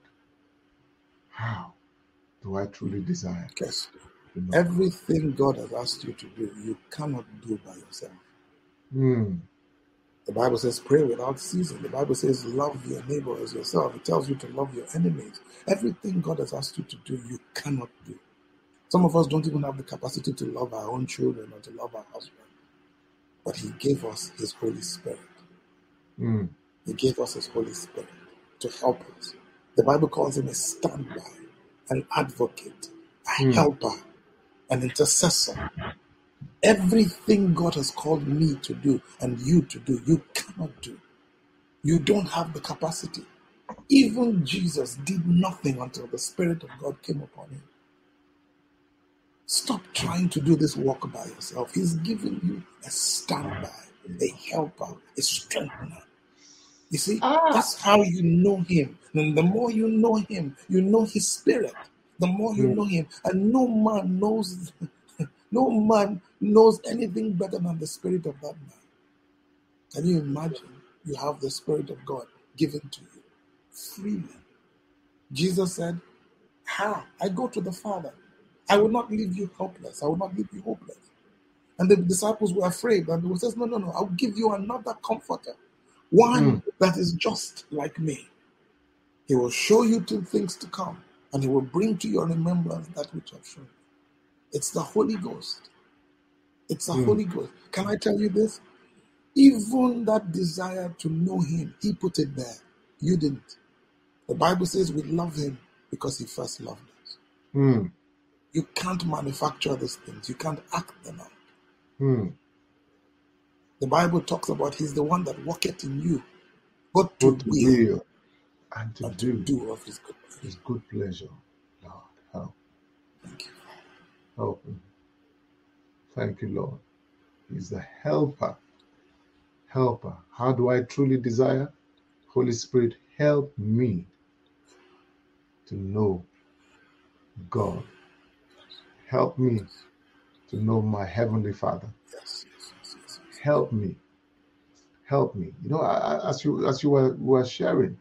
How do I truly desire Yes. to know God? Everything God has asked you to do, you cannot do by yourself. Mm. The Bible says, pray without ceasing. The Bible says, love your neighbor as yourself. It tells you to love your enemies. Everything God has asked you to do, you cannot do. Some of us don't even have the capacity to love our own children or to love our husband. But He gave us His Holy Spirit. Mm. He gave us His Holy Spirit to help us. The Bible calls Him a standby, an advocate, a Mm. helper, an intercessor. Everything God has called me to do and you to do, you cannot do. You don't have the capacity. Even Jesus did nothing until the Spirit of God came upon Him. Stop trying to do this work by yourself. He's giving you a standby, a helper, a strengthener. You see, Ah. that's how you know Him. And the more you know Him, you know His Spirit. The more you Mm. know Him, and no man knows, no man knows anything better than the Spirit of that man. Can you imagine? You have the Spirit of God given to you freely. Jesus said, how? I go to the Father. I will not leave you helpless. I will not leave you hopeless. And the disciples were afraid. And he says, no, no, no. I'll give you another comforter. One Mm. that is just like me. He will show you two things to come. And He will bring to your remembrance that which I've shown you. It's the Holy Ghost. It's the Mm. Holy Ghost. Can I tell you this? Even that desire to know Him, He put it there. You didn't. The Bible says we love Him because He first loved us. Mm. You can't manufacture these things. You can't act them out. Mm. The Bible talks about He's the one that worketh in you, both to Both to will will and to and to do do of His good pleasure. His good pleasure. Lord, help. Thank you. Help me. Thank you, Lord. He's the helper. Helper. How do I truly desire? Holy Spirit, help me to know God. Help me to know my Heavenly Father. Yes, yes, yes, yes, yes. Help me. Help me. You know, I, I- as you as you were, were sharing,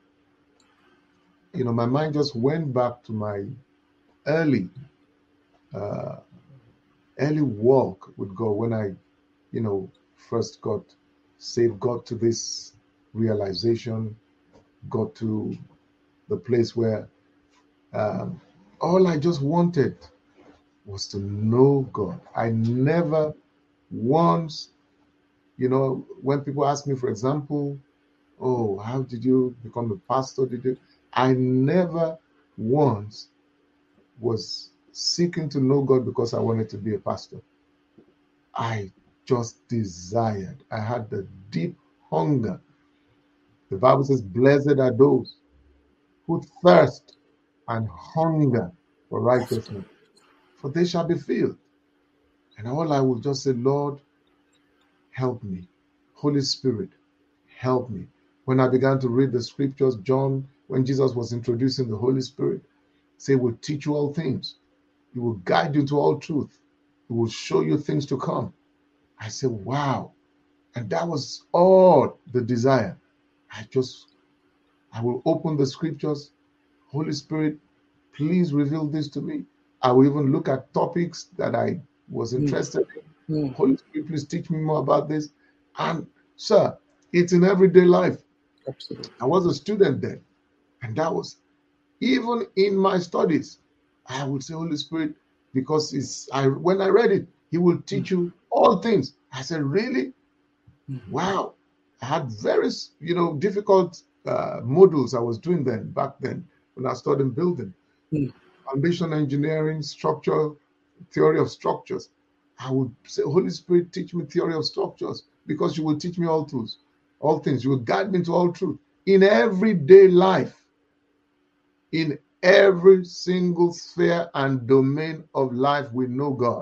you know, my mind just went back to my early uh, early walk with God when I, you know, first got saved, got to this realization, got to the place where um, all I just wanted was to know God. I never once, you know, when people ask me, for example, oh, how did you become a pastor? Did you? I never once was seeking to know God because I wanted to be a pastor. I just desired. I had the deep hunger. The Bible says, blessed are those who thirst and hunger for righteousness, for they shall be filled. And all I will just say, Lord, help me. Holy Spirit, help me. When I began to read the scriptures, John, when Jesus was introducing the Holy Spirit, say, will teach you all things. He will guide you to all truth. He will show you things to come. I said, wow. And that was all the desire. I just, I will open the scriptures. Holy Spirit, please reveal this to me. I will even look at topics that I was interested in. Mm. Holy Spirit, please teach me more about this. And sir, it's in everyday life. Absolutely. I was a student then. And that was, even in my studies, I would say, Holy Spirit, because it's, I, when I read it, he will teach you all things. I said, really? Mm. Wow. I had very, you know, difficult uh, modules I was doing then, back then, when I started building. Mm. Foundation engineering, structure, theory of structures. I would say, Holy Spirit, teach me theory of structures, because you will teach me all truths, all things. You will guide me to all truth. In everyday life, in every single sphere and domain of life, we know God.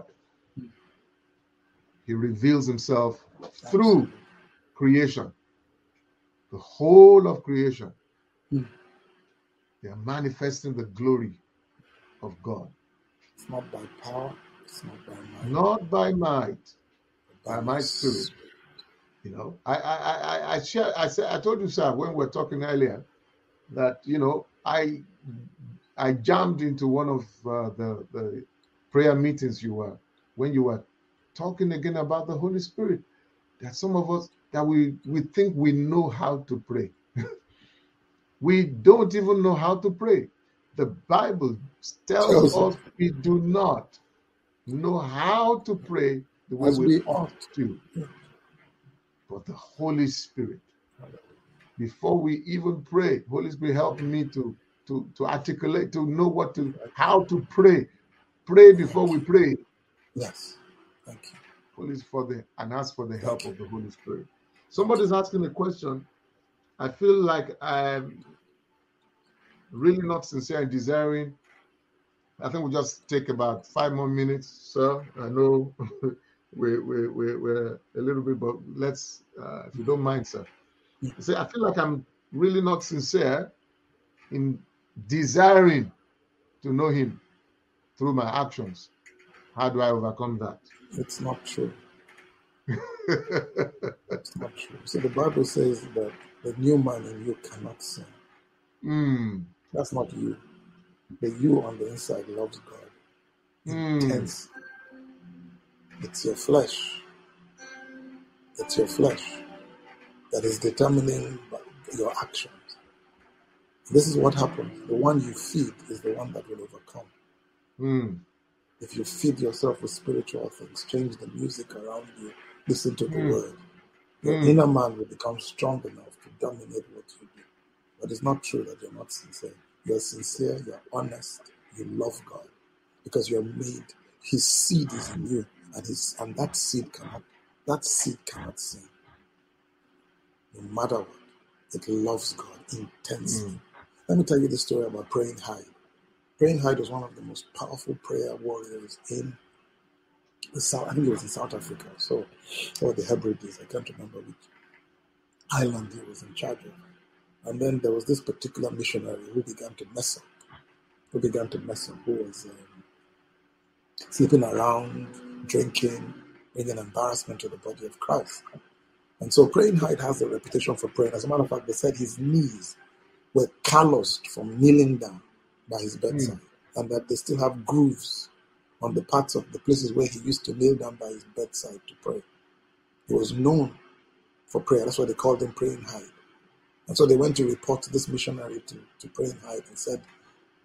He reveals himself through Absolutely. creation. The whole of creation. Mm. They are manifesting the glory of God. It's not by power, it's not by might, Not by might, but by my spirit. You know, I I I I share, I said, I told you, sir, when we were talking earlier, that, you know, I I jammed into one of uh, the the prayer meetings you were, when you were talking again about the Holy Spirit. That some of us, that we we think we know how to pray. We don't even know how to pray. The Bible tells Tells us us we do not know how to pray the way as we we ought to. Yeah. But the Holy Spirit, before we even pray, Holy Spirit, help me to to to articulate, to know what to, how to pray. Pray before we pray. Yes. Thank you. Holy for the and ask for the Thank help you. of the Holy Spirit. Thank you. Somebody's asking a question. I feel like I'm really not sincere in desiring. I think we'll just take about five more minutes, sir. I know we, we, we, we're a little bit, but let's, uh, if you don't mind, sir. You see, I feel like I'm really not sincere in desiring to know him through my actions. How do I overcome that? It's not true. It's not true. So the Bible says that the new man in you cannot sin. mm, That's not you. The you on the inside loves God. mm, Intense. It's your flesh. It's your flesh that is determining your actions. This is what happens. The one you feed is the one that will overcome. mm, If you feed yourself with spiritual things, change the music around you, listen to the mm, word, your mm, inner man will become strong enough to dominate what you do. But it's not true that you're not sincere. You're sincere, you're honest, you love God. Because you're made, his seed is in you, and his and that seed cannot that seed cannot sin. No matter what, it loves God intensely. mm, Let me tell you the story about Praying Hyde. Praying Hyde was one of the most powerful prayer warriors in the South. I think it was in South Africa. So, or the Hebrides. I can't remember which island he was in charge of. And then there was this particular missionary who began to mess up. Who began to mess up. Who was um, sleeping around, drinking, bringing embarrassment to the body of Christ. And so Praying Hyde has a reputation for praying. As a matter of fact, they said his knees were calloused from kneeling down by his bedside, mm, and that they still have grooves on the parts of the places where he used to kneel down by his bedside to pray. He was known for prayer. That's why they called him Praying Hyde. And so they went to report this missionary to, to Praying Hyde and said,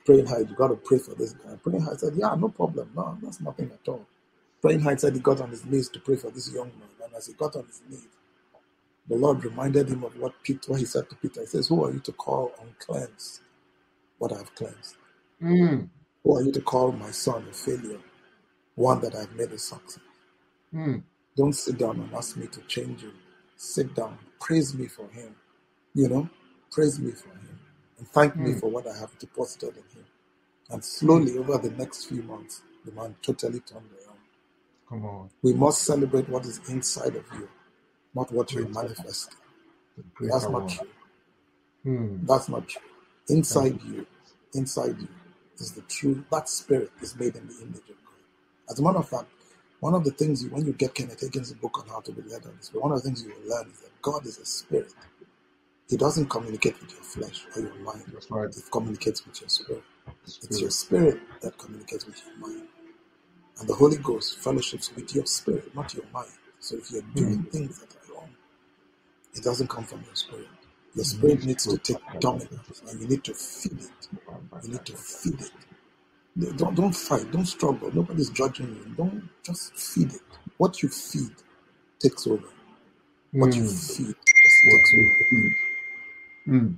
Praying Height, you got to pray for this guy. Praying Height said, yeah, no problem. No, that's nothing at all. Praying Height said he got on his knees to pray for this young man. And as he got on his knees, the Lord reminded him of what Peter, what he said to Peter. He says, who are you to call uncleansed what I have cleansed? Mm. Who are you to call my son a failure, one that I've made a success? Mm. Don't sit down and ask me to change him. Sit down, praise me for him. You know, praise me for him. And thank me Mm. for what I have deposited in him. And slowly, over the next few months, the man totally turned around. Come on. We must celebrate what is inside of you, not what you're Greater. manifesting. The greater That's not one. true. Mm. That's not true. Inside Thank you, inside you is the true, that spirit is made in the image of God. As a matter of fact, one of the things you, when you get Kenneth Hagin's book on how to be led on the Spirit, one of the things you will learn is that God is a spirit. He doesn't communicate with your flesh or your mind. That's right. He communicates with your spirit. Spirit. It's your spirit that communicates with your mind. And the Holy Ghost fellowships with your spirit, not your mind. So if you're doing Mm. things that are wrong, it doesn't come from your spirit. Your spirit Mm. needs to take dominance, and you need to feed it. You need to feed it. Don't, don't fight. Don't struggle. Nobody's judging you. Don't just feed it. What you feed takes over. What you Mm. feed just What takes you over. feed. Mm.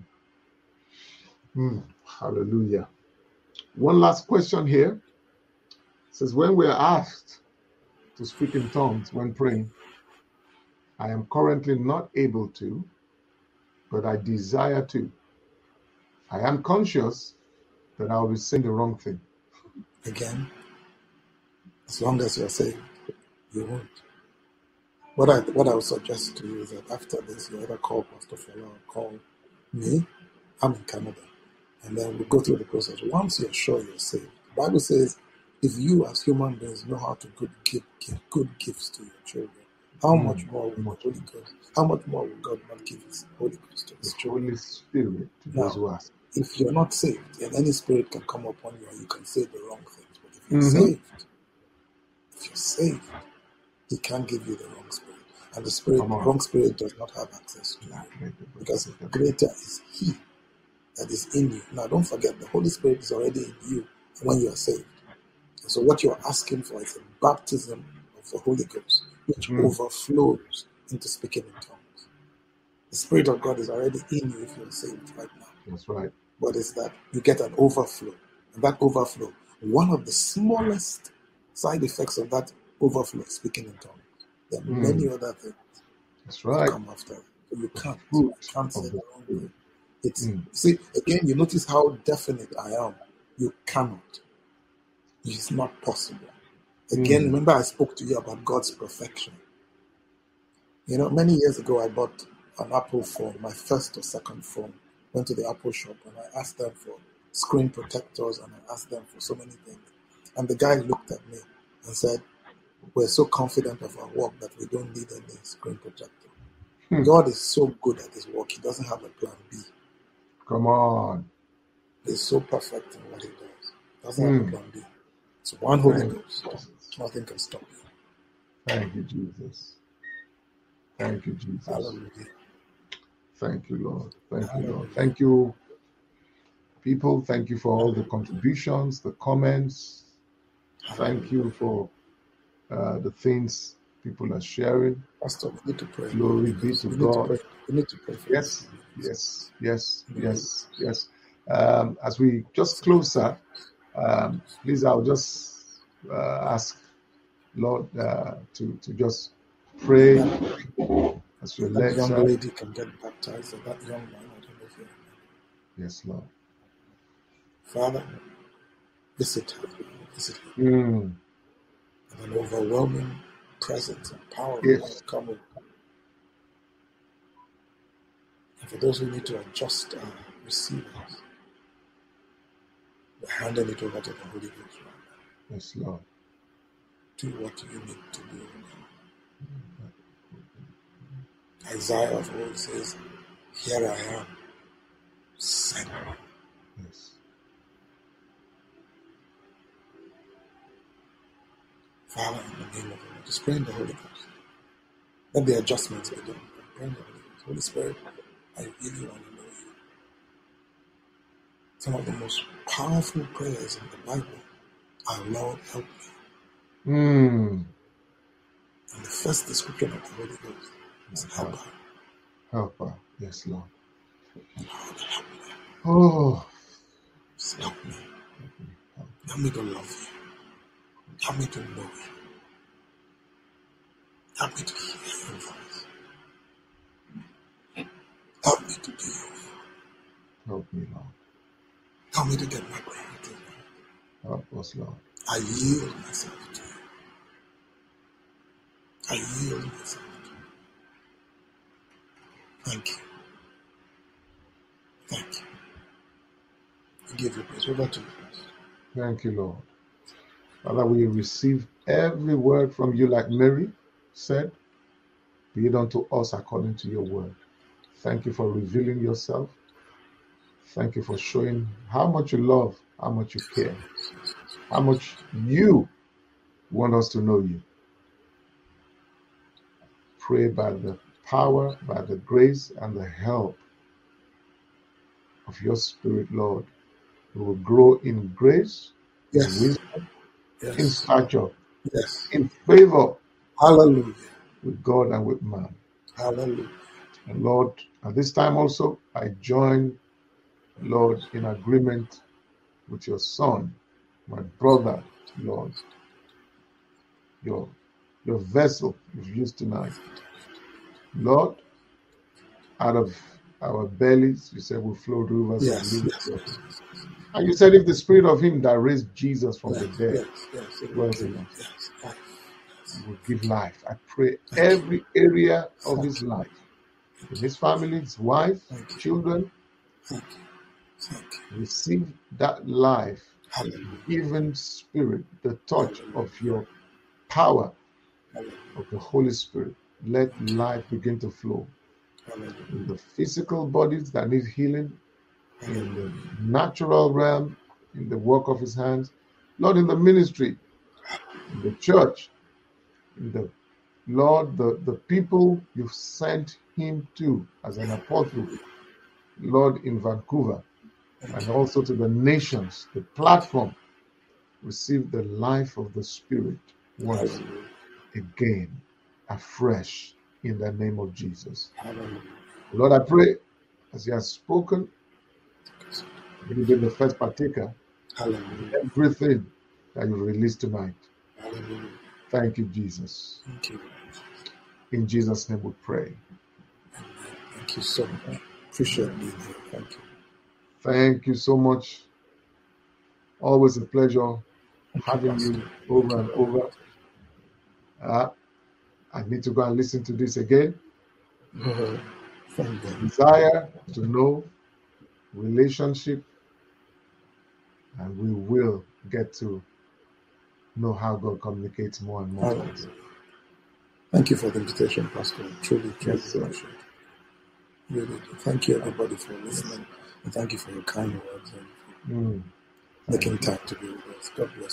Mm. Hallelujah. One last question here. It says, when we are asked to speak in tongues when praying, I am currently not able to, but I desire to. I am conscious that I will be saying the wrong thing. Again, as long as you're saved, you won't. What I what I would suggest to you is that after this, you either call Pastor Fela or call me. I'm in Canada. And then we go through the process. Once you're sure you're saved, the Bible says, if you as human beings know how to good give, give good gifts to your children, how Mm. much more will the Holy Ghost, how much more will God not give his Holy Ghost to his The children? Holy Spirit to those Now, who ask. if you're not saved, then any spirit can come upon you and you can say the wrong things. But if you're Mm-hmm. saved, if you're saved, he can't give you the wrong spirit. And the spirit, Come the on. wrong spirit does not have access to you. Because greater is he that is in you. Now don't forget, the Holy Spirit is already in you when you are saved. And so what you're asking for is a baptism of the Holy Ghost, which Mm. overflows into speaking in tongues. The Spirit of God is already in you if you're saved right now. That's right. But it's that you get an overflow. And that overflow, one of the smallest side effects of that overflow is speaking in tongues. There are Mm. many other things That's that right. come after it. So you can't. Fruit You can't say of the the wrong Spirit. thing. It's Mm. see again. You notice how definite I am. You cannot. It's not possible. Again, Mm. remember I spoke to you about God's perfection. You know, many years ago I bought an Apple phone, my first or second phone. Went to the Apple shop and I asked them for screen protectors and I asked them for so many things. And the guy looked at me and said, "We're so confident of our work that we don't need any screen protector." Hmm. God is so good at his work. He doesn't have a plan B. Come on. He's so perfect in what he does. He doesn't have a Mm. plan B. It's one Holy Thank Ghost. you, Jesus. Nothing can stop you. Thank you, Jesus. Thank you, Jesus. Hallelujah. Thank you, Lord. Thank you, Lord. Hallelujah. Thank you, people. Thank you for all the contributions, the comments. Thank you for uh, the things people are sharing. Pastor, we need to pray. Glory be to We need to God. pray. We need to pray for Yes, this. yes, yes, yes, yes. Um, as we just close up, um, please, I'll just uh, ask Lord uh, to to just pray as you're That led, young sir. lady can get baptized, and that young man, I don't know if you remember. Yes, Lord. Father, visit her. Visit her. Mm. And an overwhelming presence and power of Yes. God come over. And for those who need to adjust and receive it, we're handing it over to the Holy Ghost right now. Yes, Lord. Do what you need to do now. Isaiah of old says, "Here I am, send me." Yes. Father, in the name of the Lord, just pray in the Holy Ghost. Let the adjustments be done. Pray in the Holy Ghost. Holy Spirit, I really want to know you. Some of the most powerful prayers in the Bible are, Lord, help me. Mm. And the first description of the Holy Ghost is helper. Helper. Yes, Lord. Lord, help me. Oh. Just help me. Help me to love you. Help me to know you. Help me to hear your voice. Help me to do your will. Help me, Lord. Help me to get my priorities right. Help us, Lord. I yield myself to you. I yield myself to you. Thank you. Thank you. I give you praise. Over to you, please. Thank you, Lord. Father, we receive every word from you, like Mary said, be it unto us according to your word. Thank you for revealing yourself. Thank you for showing how much you love, how much you care, how much you want us to know you. Pray by the power, by the grace, and the help of your Spirit, Lord. We will grow in grace, Yes. in wisdom, Yes. in stature, Yes. in favor Hallelujah. with God and with man. Hallelujah. And Lord, at this time also, I join, Lord, in agreement with your son, my brother, Lord, your, your vessel you've used tonight. Lord, out of our bellies, you said will flow rivers of Yes. living Yes. water. Yes. And you said if the spirit of him that raised Jesus from Yes. the dead Yes. Yes. It will dwells give in us, yes. Life. Yes. he will give life. I pray Thank you. every area of Thank his you. life, in his family, his wife, Thank you. children, Thank you. Thank you. receive that life, Hallelujah. given spirit, the touch Hallelujah. of your power Hallelujah. of the Holy Spirit. Let Thank you. life begin to flow Hallelujah. in the physical bodies that need healing, in Hallelujah. the natural realm, in the work of his hands, Lord, in the ministry, in the church, in the Lord, the, the people you've sent him to as an apostle, Lord, in Vancouver, Thank and you. also to the nations, the platform, receive the life of the Spirit once Hallelujah. again, afresh, in the name of Jesus. Hallelujah. Lord, I pray, as you have spoken, you've been the first partaker, Hallelujah. everything that you released tonight. Hallelujah. Thank you, Jesus. Thank you. In Jesus' name we pray. Amen. Thank you so much. Appreciate being here. Thank you. Thank you so much. Always a pleasure Thank you, having Pastor. you Thank over you and very over. Uh, I need to go and listen to this again. much. Uh, Thank God. Desire to know relationship, and we will get to know how God communicates more and more to us. Hallelujah. Thank you for the invitation, Pastor. Truly, truly Yes, sir. appreciate it. Really do. Thank you, everybody, for listening. And thank you for your kind words and for Mm. Thank making you. time to be with us. God bless.